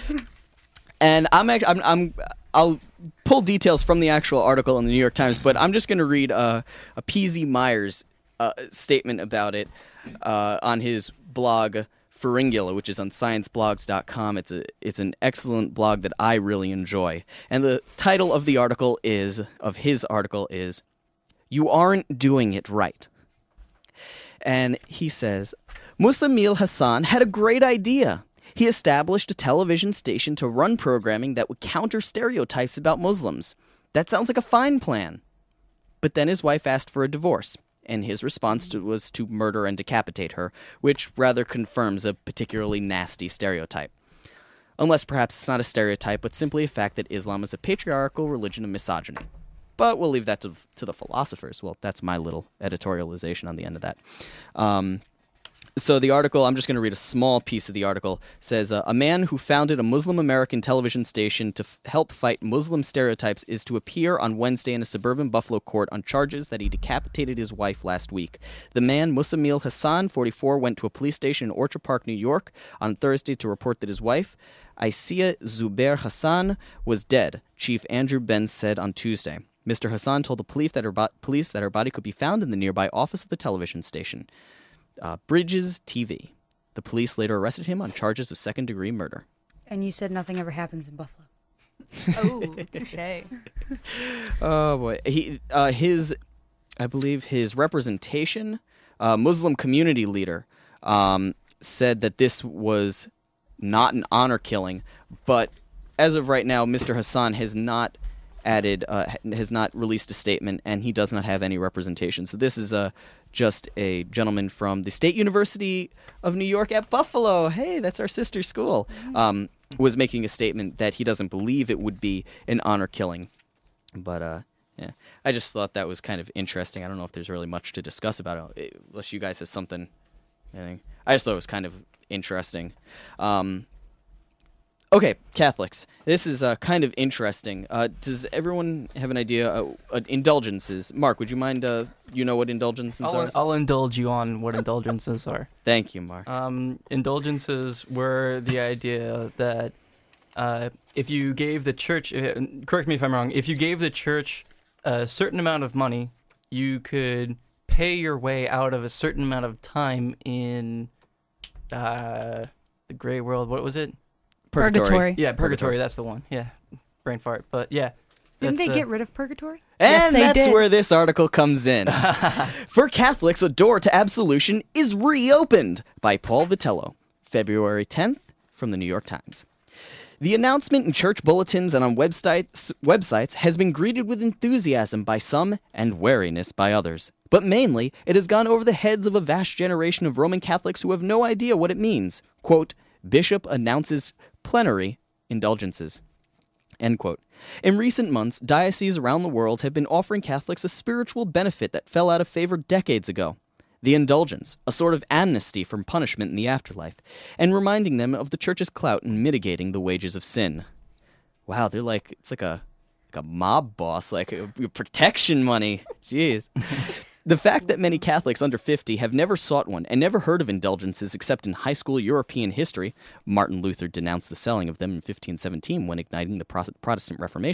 And I'm, act- I'm I'm I'll pull details from the actual article in the New York Times, but I'm just going to read uh, a P Z Myers uh, statement about it uh, on his blog Pharyngula, which is on science blogs dot com. It's a it's an excellent blog that I really enjoy. And the title of the article is of his article is "You Aren't Doing It Right." And he says, Musamil Hassan had a great idea. He established a television station to run programming that would counter stereotypes about Muslims. That sounds like a fine plan. But then his wife asked for a divorce, and his response to, was to murder and decapitate her, which rather confirms a particularly nasty stereotype. Unless perhaps it's not a stereotype, but simply a fact that Islam is a patriarchal religion of misogyny. But we'll leave that to, to the philosophers. Well, that's my little editorialization on the end of that. Um, so the article, I'm just going to read a small piece of the article, says, uh, a man who founded a Muslim American television station to f- help fight Muslim stereotypes is to appear on Wednesday in a suburban Buffalo court on charges that he decapitated his wife last week. The man, Musamil Hassan, forty-four, went to a police station in Orchard Park, New York, on Thursday to report that his wife, Aisia Zubair Hassan, was dead, Chief Andrew Benz said on Tuesday. Mister Hassan told the police that her, bo- police that her body could be found in the nearby office of the television station. Uh, Bridges T V. The police later arrested him on charges of second-degree murder. And you said nothing ever happens in Buffalo. Oh, touche. Oh boy, he uh, his, I believe his representation, uh, Muslim community leader, um, said that this was not an honor killing, but as of right now, Mister Hassan has not added, uh, has not released a statement, and he does not have any representation. So this is a just a gentleman from the State University of New York at Buffalo. Hey, that's our sister school. Um, was making a statement that he doesn't believe it would be an honor killing. But, uh, yeah, I just thought that was kind of interesting. I don't know if there's really much to discuss about it, unless you guys have something. Anything. I just thought it was kind of interesting. Um, okay, Catholics. This is uh, kind of interesting. Uh, does everyone have an idea? Uh, uh, indulgences. Mark, would you mind, uh, you know what indulgences I'll, are? I'll indulge you on what indulgences are. Thank you, Mark. Um, indulgences were the idea that uh, if you gave the church, uh, correct me if I'm wrong, if you gave the church a certain amount of money, you could pay your way out of a certain amount of time in uh, the gray world. What was it? Purgatory. Yeah, purgatory. That's the one. Yeah, brain fart. But yeah. Didn't that's, they uh, get rid of purgatory? And Yes, they that's did. where this article comes in. For Catholics, a door to absolution is reopened by Paul Vitello, February tenth, from the New York Times. The announcement in church bulletins and on websites, websites has been greeted with enthusiasm by some and wariness by others. But mainly, it has gone over the heads of a vast generation of Roman Catholics who have no idea what it means. Quote, Bishop announces plenary indulgences. End quote. In recent months, dioceses around the world have been offering Catholics a spiritual benefit that fell out of favor decades ago. The indulgence, a sort of amnesty from punishment in the afterlife, and reminding them of the church's clout in mitigating the wages of sin. Wow, they're like, it's like a like a mob boss, like a, a protection money. Jeez. The fact that many Catholics under fifty have never sought one and never heard of indulgences except in high school European history — Martin Luther denounced the selling of them in fifteen seventeen when igniting the Protestant Reformation —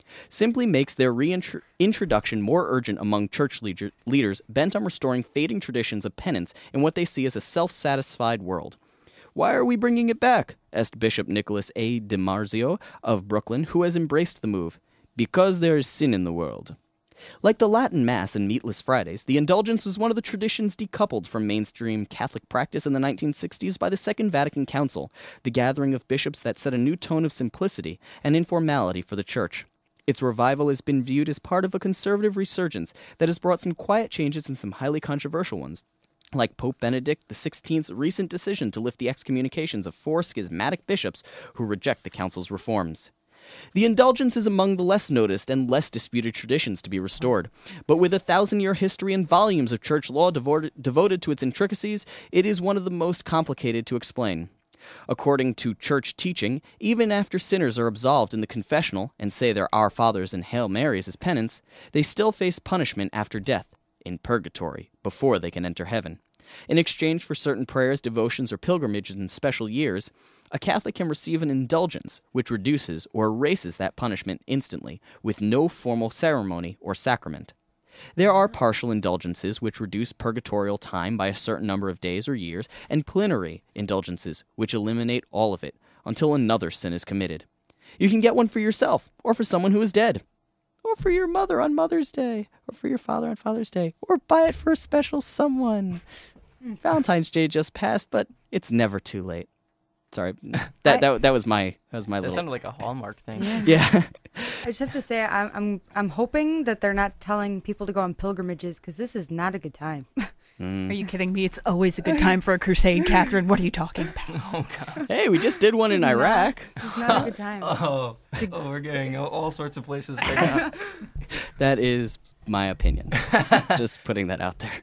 simply makes their reintroduction more urgent among church leader- leaders bent on restoring fading traditions of penance in what they see as a self-satisfied world. Why are we bringing it back? Asked Bishop Nicholas A. DiMarzio of Brooklyn, who has embraced the move. Because there is sin in the world. Like the Latin Mass and Meatless Fridays, the indulgence was one of the traditions decoupled from mainstream Catholic practice in the nineteen sixties by the Second Vatican Council, the gathering of bishops that set a new tone of simplicity and informality for the Church. Its revival has been viewed as part of a conservative resurgence that has brought some quiet changes and some highly controversial ones, like Pope Benedict the sixteenth's recent decision to lift the excommunications of four schismatic bishops who reject the Council's reforms. The indulgence is among the less noticed and less disputed traditions to be restored, but with a thousand-year history and volumes of church law devoted, devoted to its intricacies, it is one of the most complicated to explain. According to church teaching, even after sinners are absolved in the confessional and say their Our Fathers and Hail Marys as penance, they still face punishment after death, in purgatory, before they can enter heaven. In exchange for certain prayers, devotions, or pilgrimages in special years, a Catholic can receive an indulgence, which reduces or erases that punishment instantly, with no formal ceremony or sacrament. There are partial indulgences, which reduce purgatorial time by a certain number of days or years, and plenary indulgences, which eliminate all of it, until another sin is committed. You can get one for yourself, or for someone who is dead, or for your mother on Mother's Day, or for your father on Father's Day, or buy it for a special someone. Valentine's Day just passed, but it's never too late. Sorry, that I, that that was my that was my that little. sounded like a Hallmark thing. Yeah. Yeah. I just have to say, I'm I'm I'm hoping that they're not telling people to go on pilgrimages because this is not a good time. Mm. Are you kidding me? It's always a good time for a crusade, Catherine. What are you talking about? Oh God! Hey, we just did one in not, Iraq. It's not a good time. Oh, oh, we're getting all, all sorts of places right now. That is my opinion. Just putting that out there.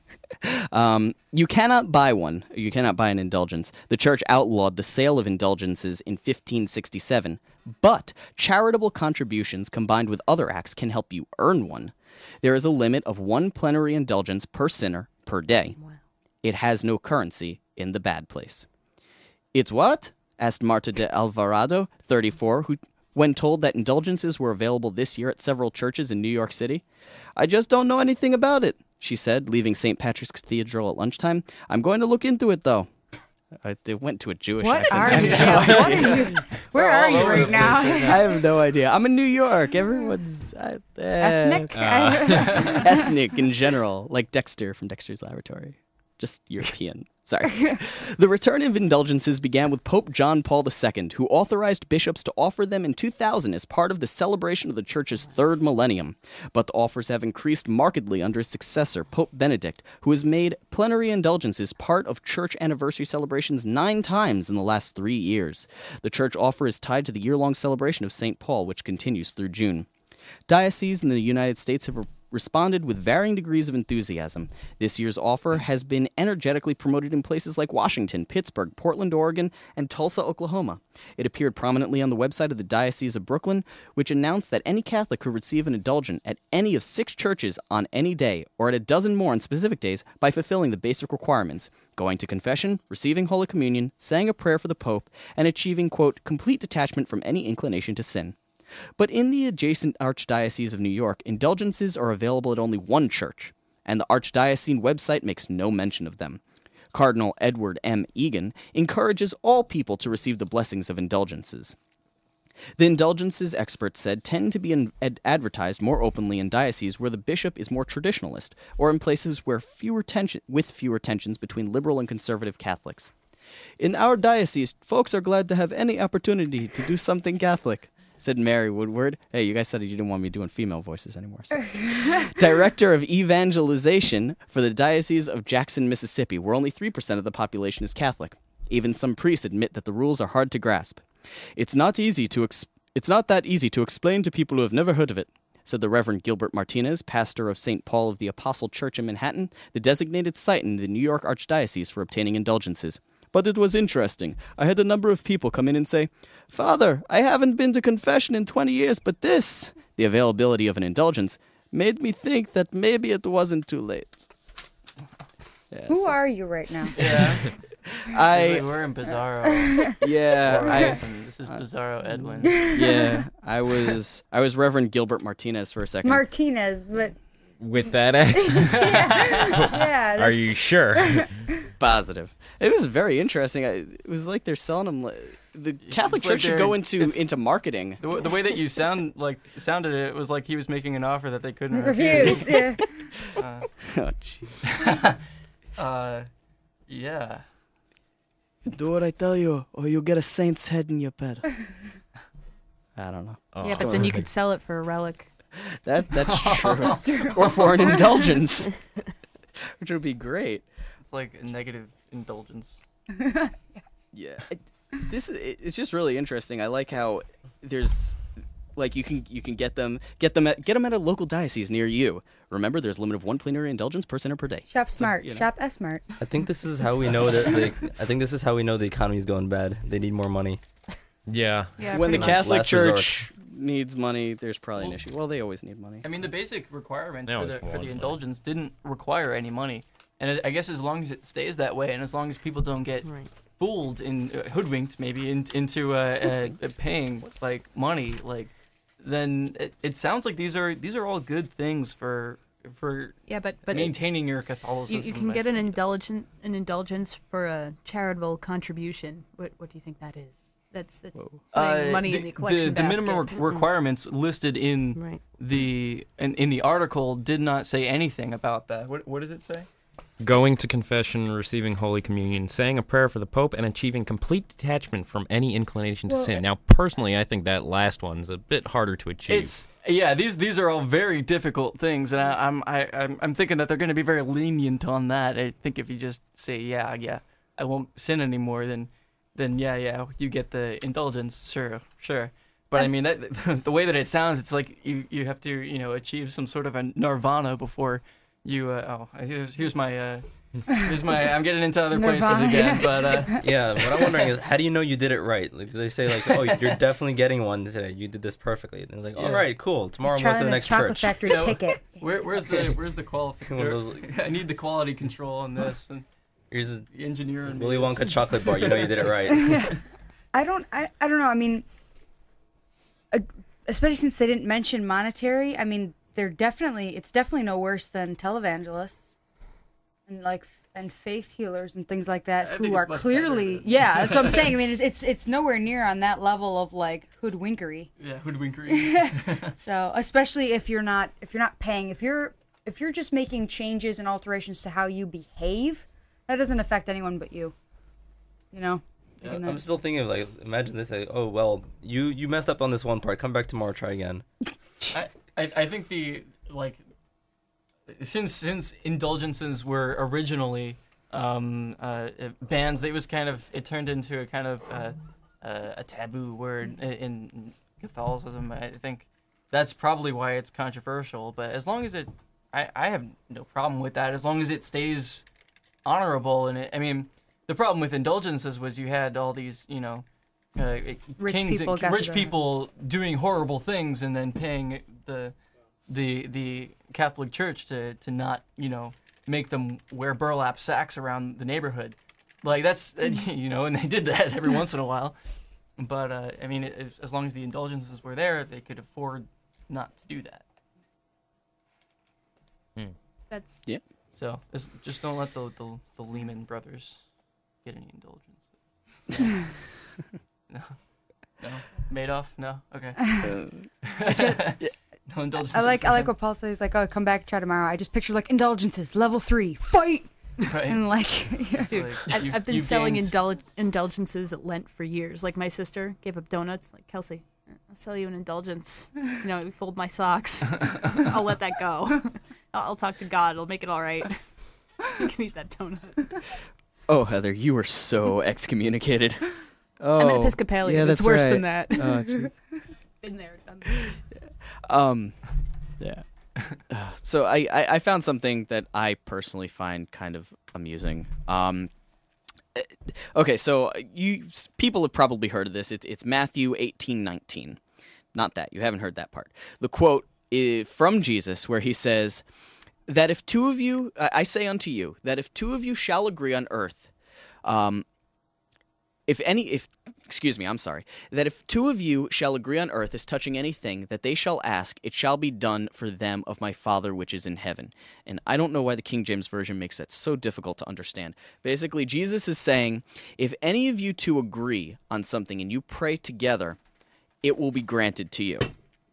Um, you cannot buy one. You cannot buy an indulgence. The church outlawed the sale of indulgences in fifteen sixty-seven, but charitable contributions combined with other acts can help you earn one. There is a limit of one plenary indulgence per sinner per day. Wow. It has no currency in the bad place. It's what? Asked Marta de Alvarado, thirty-four, who, when told that indulgences were available this year at several churches in New York City. I just don't know anything about it, she said, leaving Saint Patrick's Cathedral at lunchtime. I'm going to look into it, though. I, it went to a Jewish what accent. Are you? Yeah, what are you? Where are you right now? I have no idea. I'm in New York. Everyone's uh, ethnic. Uh, ethnic in general, like Dexter from Dexter's Laboratory. Just European. Sorry. The return of indulgences began with Pope John Paul the Second, who authorized bishops to offer them in two thousand as part of the celebration of the Church's third millennium. But the offers have increased markedly under his successor, Pope Benedict, who has made plenary indulgences part of church anniversary celebrations nine times in the last three years. The church offer is tied to the year-long celebration of Saint Paul, which continues through June. Dioceses in the United States have responded with varying degrees of enthusiasm. This year's offer has been energetically promoted in places like Washington, Pittsburgh, Portland, Oregon, and Tulsa, Oklahoma. It appeared prominently on the website of the Diocese of Brooklyn, which announced that any Catholic could receive an indulgence at any of six churches on any day, or at a dozen more on specific days, by fulfilling the basic requirements: going to confession, receiving Holy Communion, saying a prayer for the Pope, and achieving, quote, complete detachment from any inclination to sin. But in the adjacent Archdiocese of New York, indulgences are available at only one church, and the Archdiocesan website makes no mention of them. Cardinal Edward M. Egan encourages all people to receive the blessings of indulgences. The indulgences, experts said, tend to be in- ad- advertised more openly in dioceses where the bishop is more traditionalist, or in places where fewer tension- with fewer tensions between liberal and conservative Catholics. In our diocese, folks are glad to have any opportunity to do something Catholic, said Mary Woodward. Hey, you guys said you didn't want me doing female voices anymore. So. Director of Evangelization for the Diocese of Jackson, Mississippi, where only three percent of the population is Catholic. Even some priests admit that the rules are hard to grasp. It's not easy to ex- It's not that easy to explain to people who have never heard of it, said the Reverend Gilbert Martinez, pastor of Saint Paul of the Apostle Church in Manhattan, the designated site in the New York Archdiocese for obtaining indulgences. But it was interesting. I had a number of people come in and say, Father, I haven't been to confession in twenty years, but this, the availability of an indulgence, made me think that maybe it wasn't too late. Yeah, Who so. are you right now? Yeah. I we're in Bizarro. yeah, Or I Edwin. This is Bizarro Edwin. yeah, I was I was Reverend Gilbert Martinez for a second. Martinez, but With that accent? yeah. Are that's- you sure? Positive. It was very interesting. I, it was like they're selling them. Like, the Catholic It's like Church should go they're- into it's- into marketing. The, w- the way that you sound like sounded it was like he was making an offer that they couldn't Reviews. Yeah. Uh, Oh, jeez. uh, yeah. Do what I tell you, or you get a saint's head in your bed. I don't know. Oh. Yeah, but then you could sell it for a relic. That that's true. Or for an indulgence, which would be great. It's like a negative indulgence. Yeah, it, this is it- it's just really interesting. I like how there's like you can you can get them get them at, get them at a local diocese near you. Remember, there's a limit of one plenary indulgence per center per day. Shop smart. you know. Shop S smart. I think this is how we know that. The, I think this is how we know the economy's going bad. They need more money. Yeah. Yeah, when the pretty much. Catholic Last Church needs money, there's probably an issue. Well, they always need money. I mean, the basic requirements They for always the for want the money. indulgence didn't require any money, and I- I guess as long as it stays that way, and as long as people don't get Right. fooled and uh, hoodwinked maybe in, into uh, uh, paying like money, like then it, it sounds like these are these are all good things for for Yeah, but but it- maintaining your you, Catholicism. you can I get an suppose. indulgent an indulgence for a charitable contribution. What what do you think that is? That's that's putting Uh, money the, in the collection the, the minimum basket. re- requirements listed in Right. the in, in the article did not say anything about that. What what does it say? Going to confession, receiving Holy Communion, saying a prayer for the Pope, and achieving complete detachment from any inclination to Well, sin. Now, personally, I think that last one's a bit harder to achieve. It's yeah. These these are all very difficult things, and I, I'm I, I'm I'm thinking that they're going to be very lenient on that. I think if you just say yeah yeah, I won't sin anymore, then then yeah yeah, you get the indulgence. Sure sure. But I mean that the way that it sounds, it's like you you have to you know achieve some sort of a nirvana before you. Uh, oh, here's here's my. Uh, Here's my. I'm getting into other places Nirvana. again, but uh, Yeah, what I'm wondering is, how do you know you did it right? Like, do they say like, oh, you're definitely getting one today. You did this perfectly. And they're like, all Yeah. right, cool. Tomorrow I'm Try going to the the next chocolate church. factory Yeah, ticket. where, where's the where's the One of qualification? those- I need the quality control on this and Here's a the engineer and Willy Wonka chocolate bar. You know you did it right. I don't. I, I don't know. I mean, uh, especially since they didn't mention monetary. I mean, they're definitely. It's definitely no worse than televangelists and like and faith healers and things like that, I think who it's are much clearly. better. Yeah, that's what I'm saying. I mean, it's, it's it's nowhere near on that level of like hoodwinkery. Yeah, hoodwinkery. So especially if you're not if you're not paying if you're if you're just making changes and alterations to how you behave, that doesn't affect anyone but you. You know. Yeah, Even though- I'm still thinking of like, imagine this. Like, oh well, you you messed up on this one part. Come back tomorrow. Try again. I, I I think the like since since indulgences were originally um, uh, bans, it was kind of it turned into a kind of uh, uh, a taboo word i- in Catholicism. I think that's probably why it's controversial. But as long as it, I, I have no problem with that. As long as it stays honorable, and it, I mean, the problem with indulgences was you had all these, you know. Uh, Rich kings people and, got to rich go. people doing horrible things and then paying the the the Catholic Church to, to not you know make them wear burlap sacks around the neighborhood, like that's you know, and they did that every once in a while. But uh, I mean, it, as long as the indulgences were there, they could afford not to do that. That's So just, just don't let the, the the Lehman Brothers get any indulgence. No, no, Madoff, no, okay. No indulgences. I like I like what Paul says. He's like, oh, come back, try tomorrow. I just picture like indulgences, level three, fight, Right. and like, yeah. It's Dude, like, I've, you've- I've been you've selling gained- indul- indulgences at Lent for years. Like my sister gave up donuts. Like Kelsey, I'll sell you an indulgence. You know, we fold my socks. I'll let that go. I'll, I'll talk to God. It'll make it all right. You can eat that donut. Oh, Heather, you were so excommunicated. Oh, I'm an Episcopalian. yeah, it's that's worse right. than that. Oh, jeez. Been there, done that. Um, yeah. Uh, so I, I, I found something that I personally find kind of amusing. Um, eh, okay, so you people have probably heard of this. It's it's Matthew eighteen nineteen. Not that you haven't heard that part. The quote is from Jesus, where he says that if two of you, I I say unto you, that if two of you shall agree on earth, Um, if any, if excuse me, I'm sorry, that if two of you shall agree on earth as touching anything that they shall ask, it shall be done for them of my Father which is in heaven. And I don't know why the King James Version makes that so difficult to understand. Basically, Jesus is saying, if any of you two agree on something and you pray together, it will be granted to you.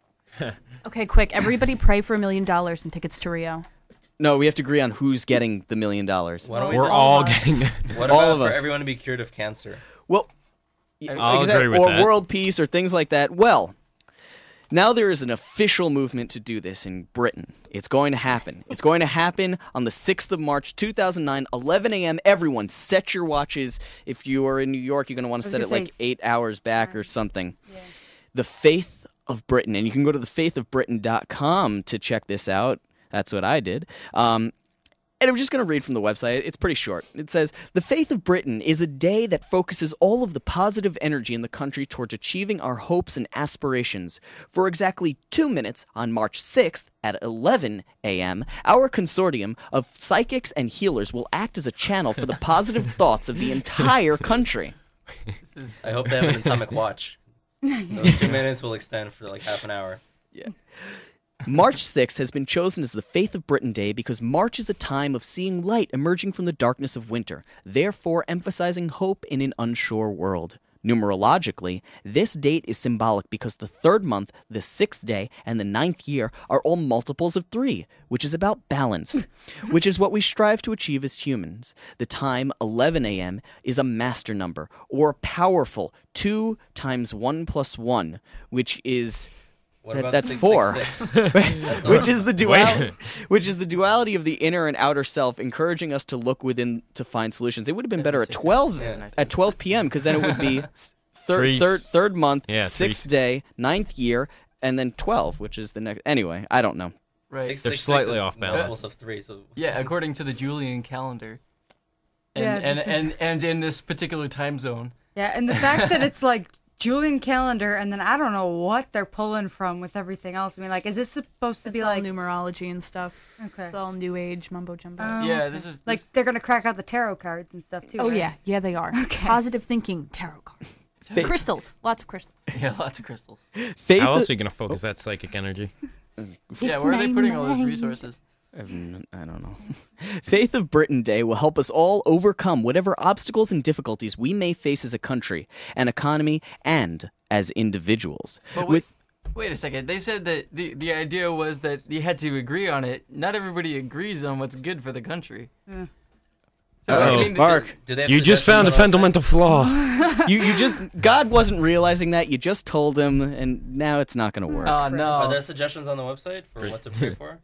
Okay, quick. Everybody pray for a million dollars and tickets to Rio. No, we have to agree on who's getting the million dollars. Why don't we We're just- all of us. getting that. What all about of for us. everyone to be cured of cancer? Well, I'll exact- agree with or that. world peace or things like that. Well, now there is an official movement to do this in Britain. It's going to happen. It's going to happen on the sixth of March, two thousand nine, eleven a.m. Everyone, set your watches. If you are in New York, you're going to want to was set it gonna like say- eight hours back or something. The Faith of Britain. And you can go to the faith of britain dot com to check this out. That's what I did. Um, And I'm just going to read from the website. It's pretty short. It says, The Faith of Britain is a day that focuses all of the positive energy in the country towards achieving our hopes and aspirations. For exactly two minutes on March sixth at eleven a.m., our consortium of psychics and healers will act as a channel for the positive thoughts of the entire country. I hope they have an atomic watch. Those two minutes will extend for like half an hour. Yeah. March sixth has been chosen as the Faith of Britain Day because March is a time of seeing light emerging from the darkness of winter, therefore emphasizing hope in an unsure world. Numerologically, this date is symbolic because the third month, the sixth day, and the ninth year are all multiples of three, which is about balance, which is what we strive to achieve as humans. The time, eleven a.m., is a master number, or powerful, two times one plus one, which is... What That- about that's six, four. six, six? which is the duality, Wait. which is the duality of the inner and outer self, encouraging us to look within to find solutions. It would have been better at twelve Yeah. at twelve p.m. because then it would be s- third Three- third third month, Yeah, sixth three- day, ninth year, and then twelve, which is the next. Anyway, I don't know. Right. Six, They're six, slightly six is off balance. multiples of three, so Yeah, according to the Julian calendar. And Yeah, and, this is- and, and in this particular time zone. Yeah, and the fact that it's like Julian calendar, and then I don't know what they're pulling from with everything else. I mean, like, is this supposed to It's be all like numerology and stuff. okay? It's all new age mumbo jumbo. Oh, yeah, okay. this is Like this- they're gonna crack out the tarot cards and stuff too. oh right? yeah, yeah they are. Okay. Positive thinking tarot card. Fa- Crystals, lots of crystals. yeah, lots of crystals. Faith. How else are you going to focus that psychic energy? Yeah, where are they putting all those resources? I have n- I don't know. Faith of Britain Day will help us all overcome whatever obstacles and difficulties we may face as a country, an economy, and as individuals. But wait, wait a second. They said that the, the idea was that you had to agree on it. Not everybody agrees on what's good for the country. So, Uh-oh. I mean, the- Mark. do they have You just found a suggestions on the website? fundamental flaw. you you just God wasn't realizing that. You just told him, and now it's not going to work. Oh Are no. there suggestions on the website for what to pray for?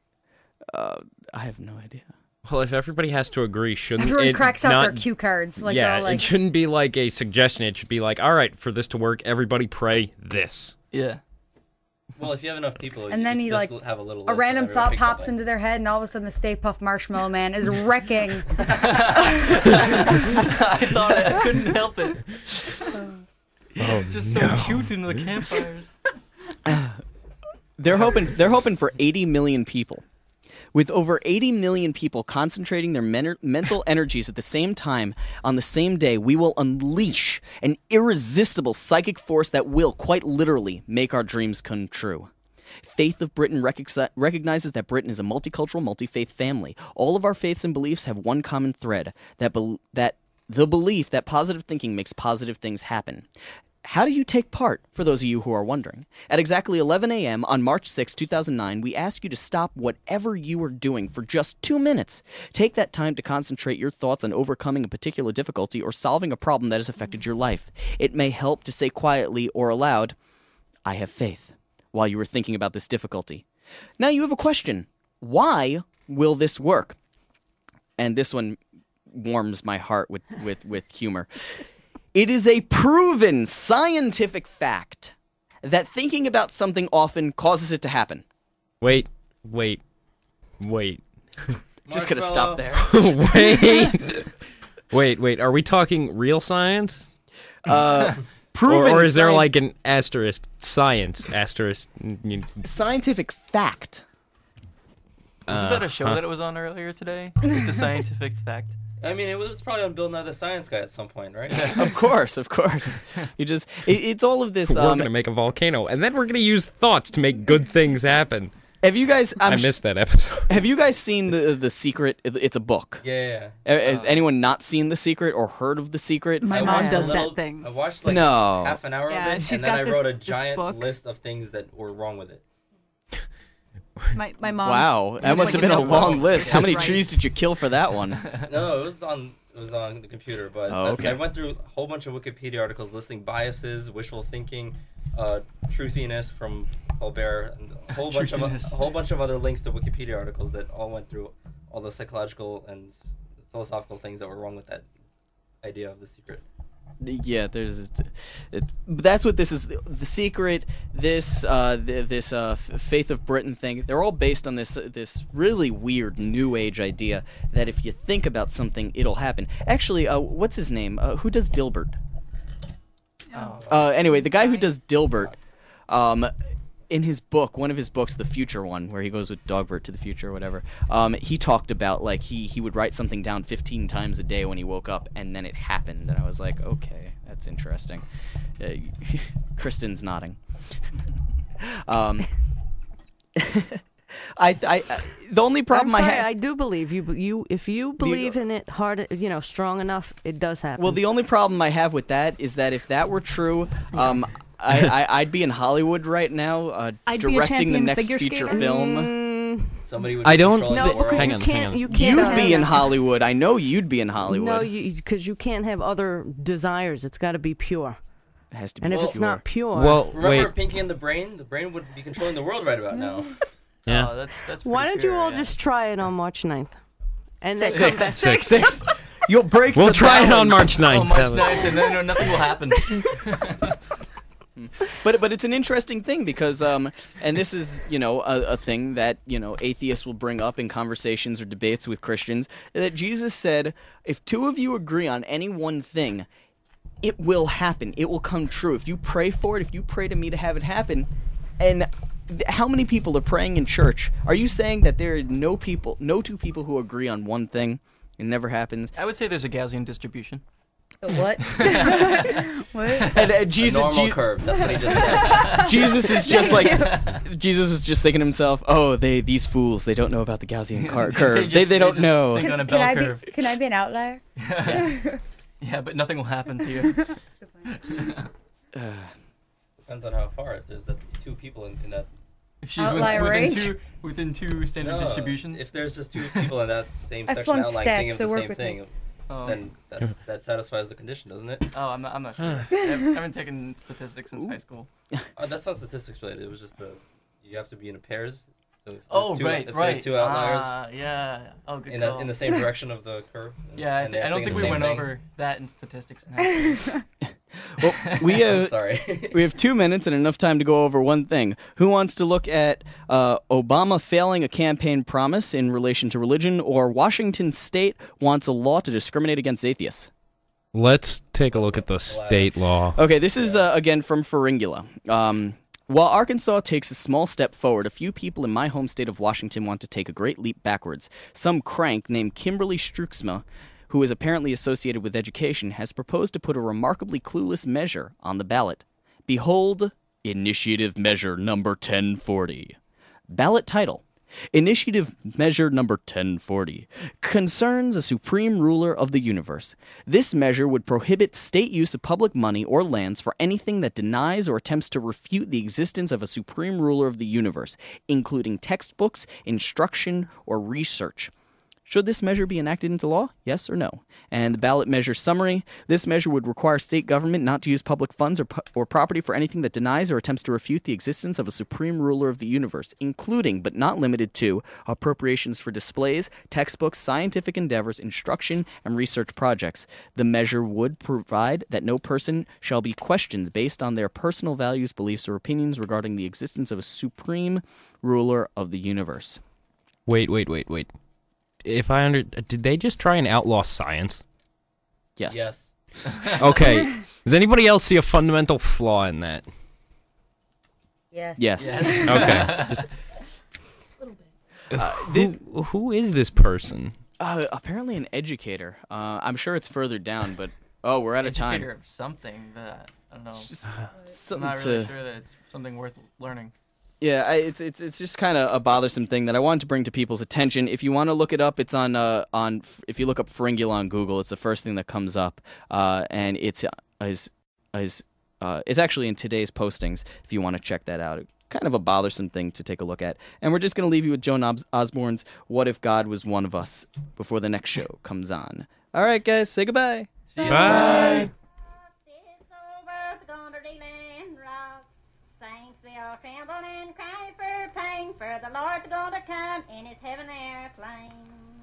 Uh, I have no idea. Well, if everybody has to agree, shouldn't Everyone it cracks out not, their cue cards. Like, they're yeah, all like, it shouldn't be like a suggestion. It should be like, all right, for this to work, everybody pray this. Yeah. Well, if you have enough people, And you then could he, just like, have a little. a list and random everyone thought picks pops something. into their head, and all of a sudden the Stay Puft Marshmallow Man is wrecking. I thought it, I couldn't help it. Oh, Just so cute in the campfires. They're hoping they're hoping for eighty million people. With over eighty million people concentrating their men- mental energies at the same time on the same day, we will unleash an irresistible psychic force that will, quite literally, make our dreams come true. Faith of Britain recogni- recognizes that Britain is a multicultural, multi-faith family. All of our faiths and beliefs have one common thread, that bel that the belief that positive thinking makes positive things happen. How do you take part, for those of you who are wondering? At exactly eleven a.m. on March sixth, two thousand nine, we ask you to stop whatever you are doing for just two minutes. Take that time to concentrate your thoughts on overcoming a particular difficulty or solving a problem that has affected your life. It may help to say quietly or aloud, I have faith, while you were thinking about this difficulty. Now you have a question. Why will this work? And this one warms my heart with, with, with humor. It is a proven scientific fact that thinking about something often causes it to happen. Wait, wait, wait, Just gonna stop there. wait, wait, wait. Are we talking real science, Uh, or, proven or is there sci- like an asterisk science asterisk? You, scientific fact? Wasn't Uh, that a show huh. that it was on earlier today? It's a scientific fact. I mean, it was probably on Bill Nye the Science Guy at some point, right? Of course, of course. You just it, it's all of this. We're Um, gonna make a volcano, and then we're gonna use thoughts to make good things happen. have you guys? I'm I sh- missed that episode. Have you guys seen the the Secret? It's a book. Yeah, yeah. Uh, Has anyone not seen The Secret or heard of The Secret? My I mom watched does a little- that thing. I watched like No. half an hour Yeah, of it, she's and then got I this- wrote a this giant book. list of things that were wrong with it. My my mom. Wow, that has, must like, have been a notebook long list. How many that trees writes- did you kill for that one? No, it was on it was on the computer, but Oh, I- okay. I, went through a whole bunch of Wikipedia articles listing biases, wishful thinking, uh, truthiness from Colbert, and a whole bunch of Truthiness. a whole bunch of other links to Wikipedia articles that all went through all the psychological and philosophical things that were wrong with that idea of The Secret. Yeah, there's. It, that's what this is. The Secret, this, uh, th- this uh, F- Faith of Britain thing. They're all based on this, this really weird New Age idea that if you think about something, it'll happen. Actually, uh, what's his name? Uh, who does Dilbert? Oh. Uh, anyway, the guy who does Dilbert, um, in his book, one of his books, the future one, where he goes with Dogbert to the future or whatever, um, he talked about like he, he would write something down fifteen times a day when he woke up, and then it happened, and I was like, okay, that's interesting. Uh, Kristen's nodding. um, I, I, I the only problem I'm sorry, I had. I do believe you. You, if you believe in it hard, you know, strong enough, it does happen. Well, the only problem I have with that is that if that were true, um, I, I, I'd be in Hollywood right now, uh, I'd be a directing the champion next figure feature skater. film. Mm, Somebody would. I be don't- controlling no, the world. because Hang you on, can't. hang on. You can't. You'd have, be in Hollywood. I know you'd be in Hollywood. No, because you, you can't have other desires. It's got to be pure. It has to be And if pure. it's not pure, Well, Remember wait. Pinky and the Brain? The brain would be controlling the world right about now. Yeah. Oh, that's that's. why pretty don't you pure, all yeah. just try it on March ninth? And then come Six, back. six, six. You'll break. We'll the try it on balance. March ninth. Oh, March That was- ninth, and then nothing will happen. But but it's an interesting thing because um and this is you know a, a thing that you know atheists will bring up in conversations or debates with Christians, that Jesus said if two of you agree on any one thing, it will happen. It will come true. If you pray for it, if you pray to me to have it happen, and th- how many people are praying in church? Are you saying that there are no people, no two people who agree on one thing? It never happens. I would say there's a Gaussian distribution. What? what? And uh, A Jesus, normal Je- curve. That's what he just said. Jesus is just like Jesus was just thinking to himself, "Oh, they these fools, they don't know about the Gaussian car- curve. They, just- they, they don't just know." think- on a Can, bell I curve. be? Can I be an outlier? Yeah, but nothing will happen to you. Depends on how far. If there's at least two people in, in that. If she's with, Outlier within range? two within two standard No, distributions. If there's just two people in that same I section flunked outline stats, thinking of so the work same with me. thing, oh. then that, that satisfies the condition, doesn't it? oh, I'm not, I'm not sure. I haven't taken statistics since high school. Uh, that's not statistics related. It was just the you have to be in pairs. So if there's Oh, two, right, if right. there's two outliers Ah, yeah. Oh, good in call. that in the same direction of the curve. yeah, I, and th- they I don't think think the we same went thing. over that in statistics in high school. Well, we I'm uh, sorry. we have two minutes and enough time to go over one thing. Who wants to look at uh, Obama failing a campaign promise in relation to religion, or Washington State wants a law to discriminate against atheists? Let's take a look at the state law. Okay, this is uh, again from Pharyngula. Um, while Arkansas takes a small step forward, a few people in my home state of Washington want to take a great leap backwards. Some crank named Kimberly Struxma, who is apparently associated with education, has proposed to put a remarkably clueless measure on the ballot. Behold, Initiative Measure Number ten forty. Ballot title: Initiative Measure Number ten forty concerns a supreme ruler of the universe. This measure would prohibit state use of public money or lands for anything that denies or attempts to refute the existence of a supreme ruler of the universe, including textbooks, instruction, or research. Should this measure be enacted into law? Yes or no? And the ballot measure summary: this measure would require state government not to use public funds or, pu- or property for anything that denies or attempts to refute the existence of a supreme ruler of the universe, including but not limited to appropriations for displays, textbooks, scientific endeavors, instruction, and research projects. The measure would provide that no person shall be questioned based on their personal values, beliefs, or opinions regarding the existence of a supreme ruler of the universe. Wait, wait, wait, wait. If I under, did they just try and outlaw science? Yes. Yes. Okay. Does anybody else see a fundamental flaw in that? Yes. Yes. Okay. Just, Uh, who, who is this person? Uh, apparently an educator. Uh, I'm sure it's further down, but oh, we're out of time. Educator of something, but I don't know. Just I'm something not really to- sure that it's something worth learning. Yeah, I, it's it's it's just kind of a bothersome thing that I wanted to bring to people's attention. If you want to look it up, it's on uh on if you look up Fringula on Google, it's the first thing that comes up, uh, and it's is is uh it's actually in today's postings. If you want to check that out, kind of a bothersome thing to take a look at. And we're just gonna leave you with Joan Os- Osborne's "What If God Was One of Us" before the next show comes on. All right, guys, say goodbye. See you. Bye. This old world's gonna reel and rock. Saints will tremble and cry for pain, for the Lord's gonna come in his heaven airplane.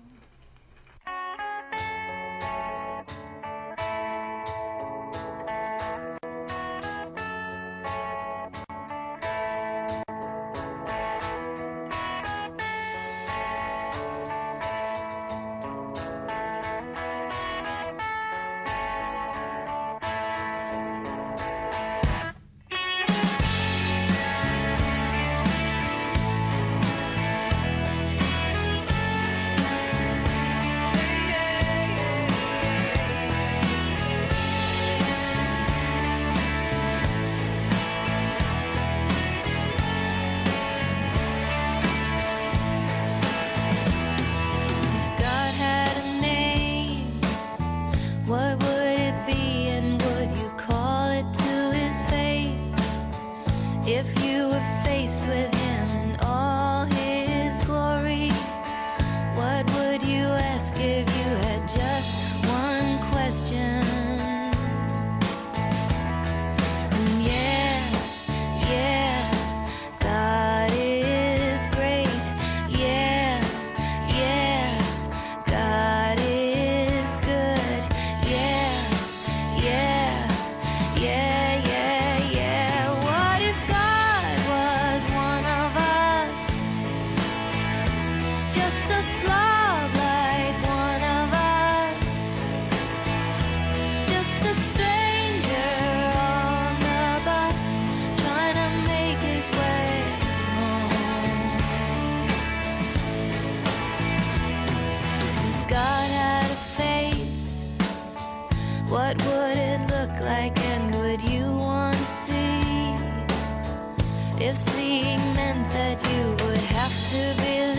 If God had a name, what would it be, and would you call it to his face? If you were faced with him in all his glory, what would you ask if you had just one question? And yeah, yeah, God is great. Yeah, yeah, God is good. Yeah, yeah, yeah, yeah, yeah. What if God was one of us? Just a slob like one of us. Just a stranger on the bus, trying to make his way home. If God had a face, what would it look like, and would you want to see? If seeing meant that you would have to believe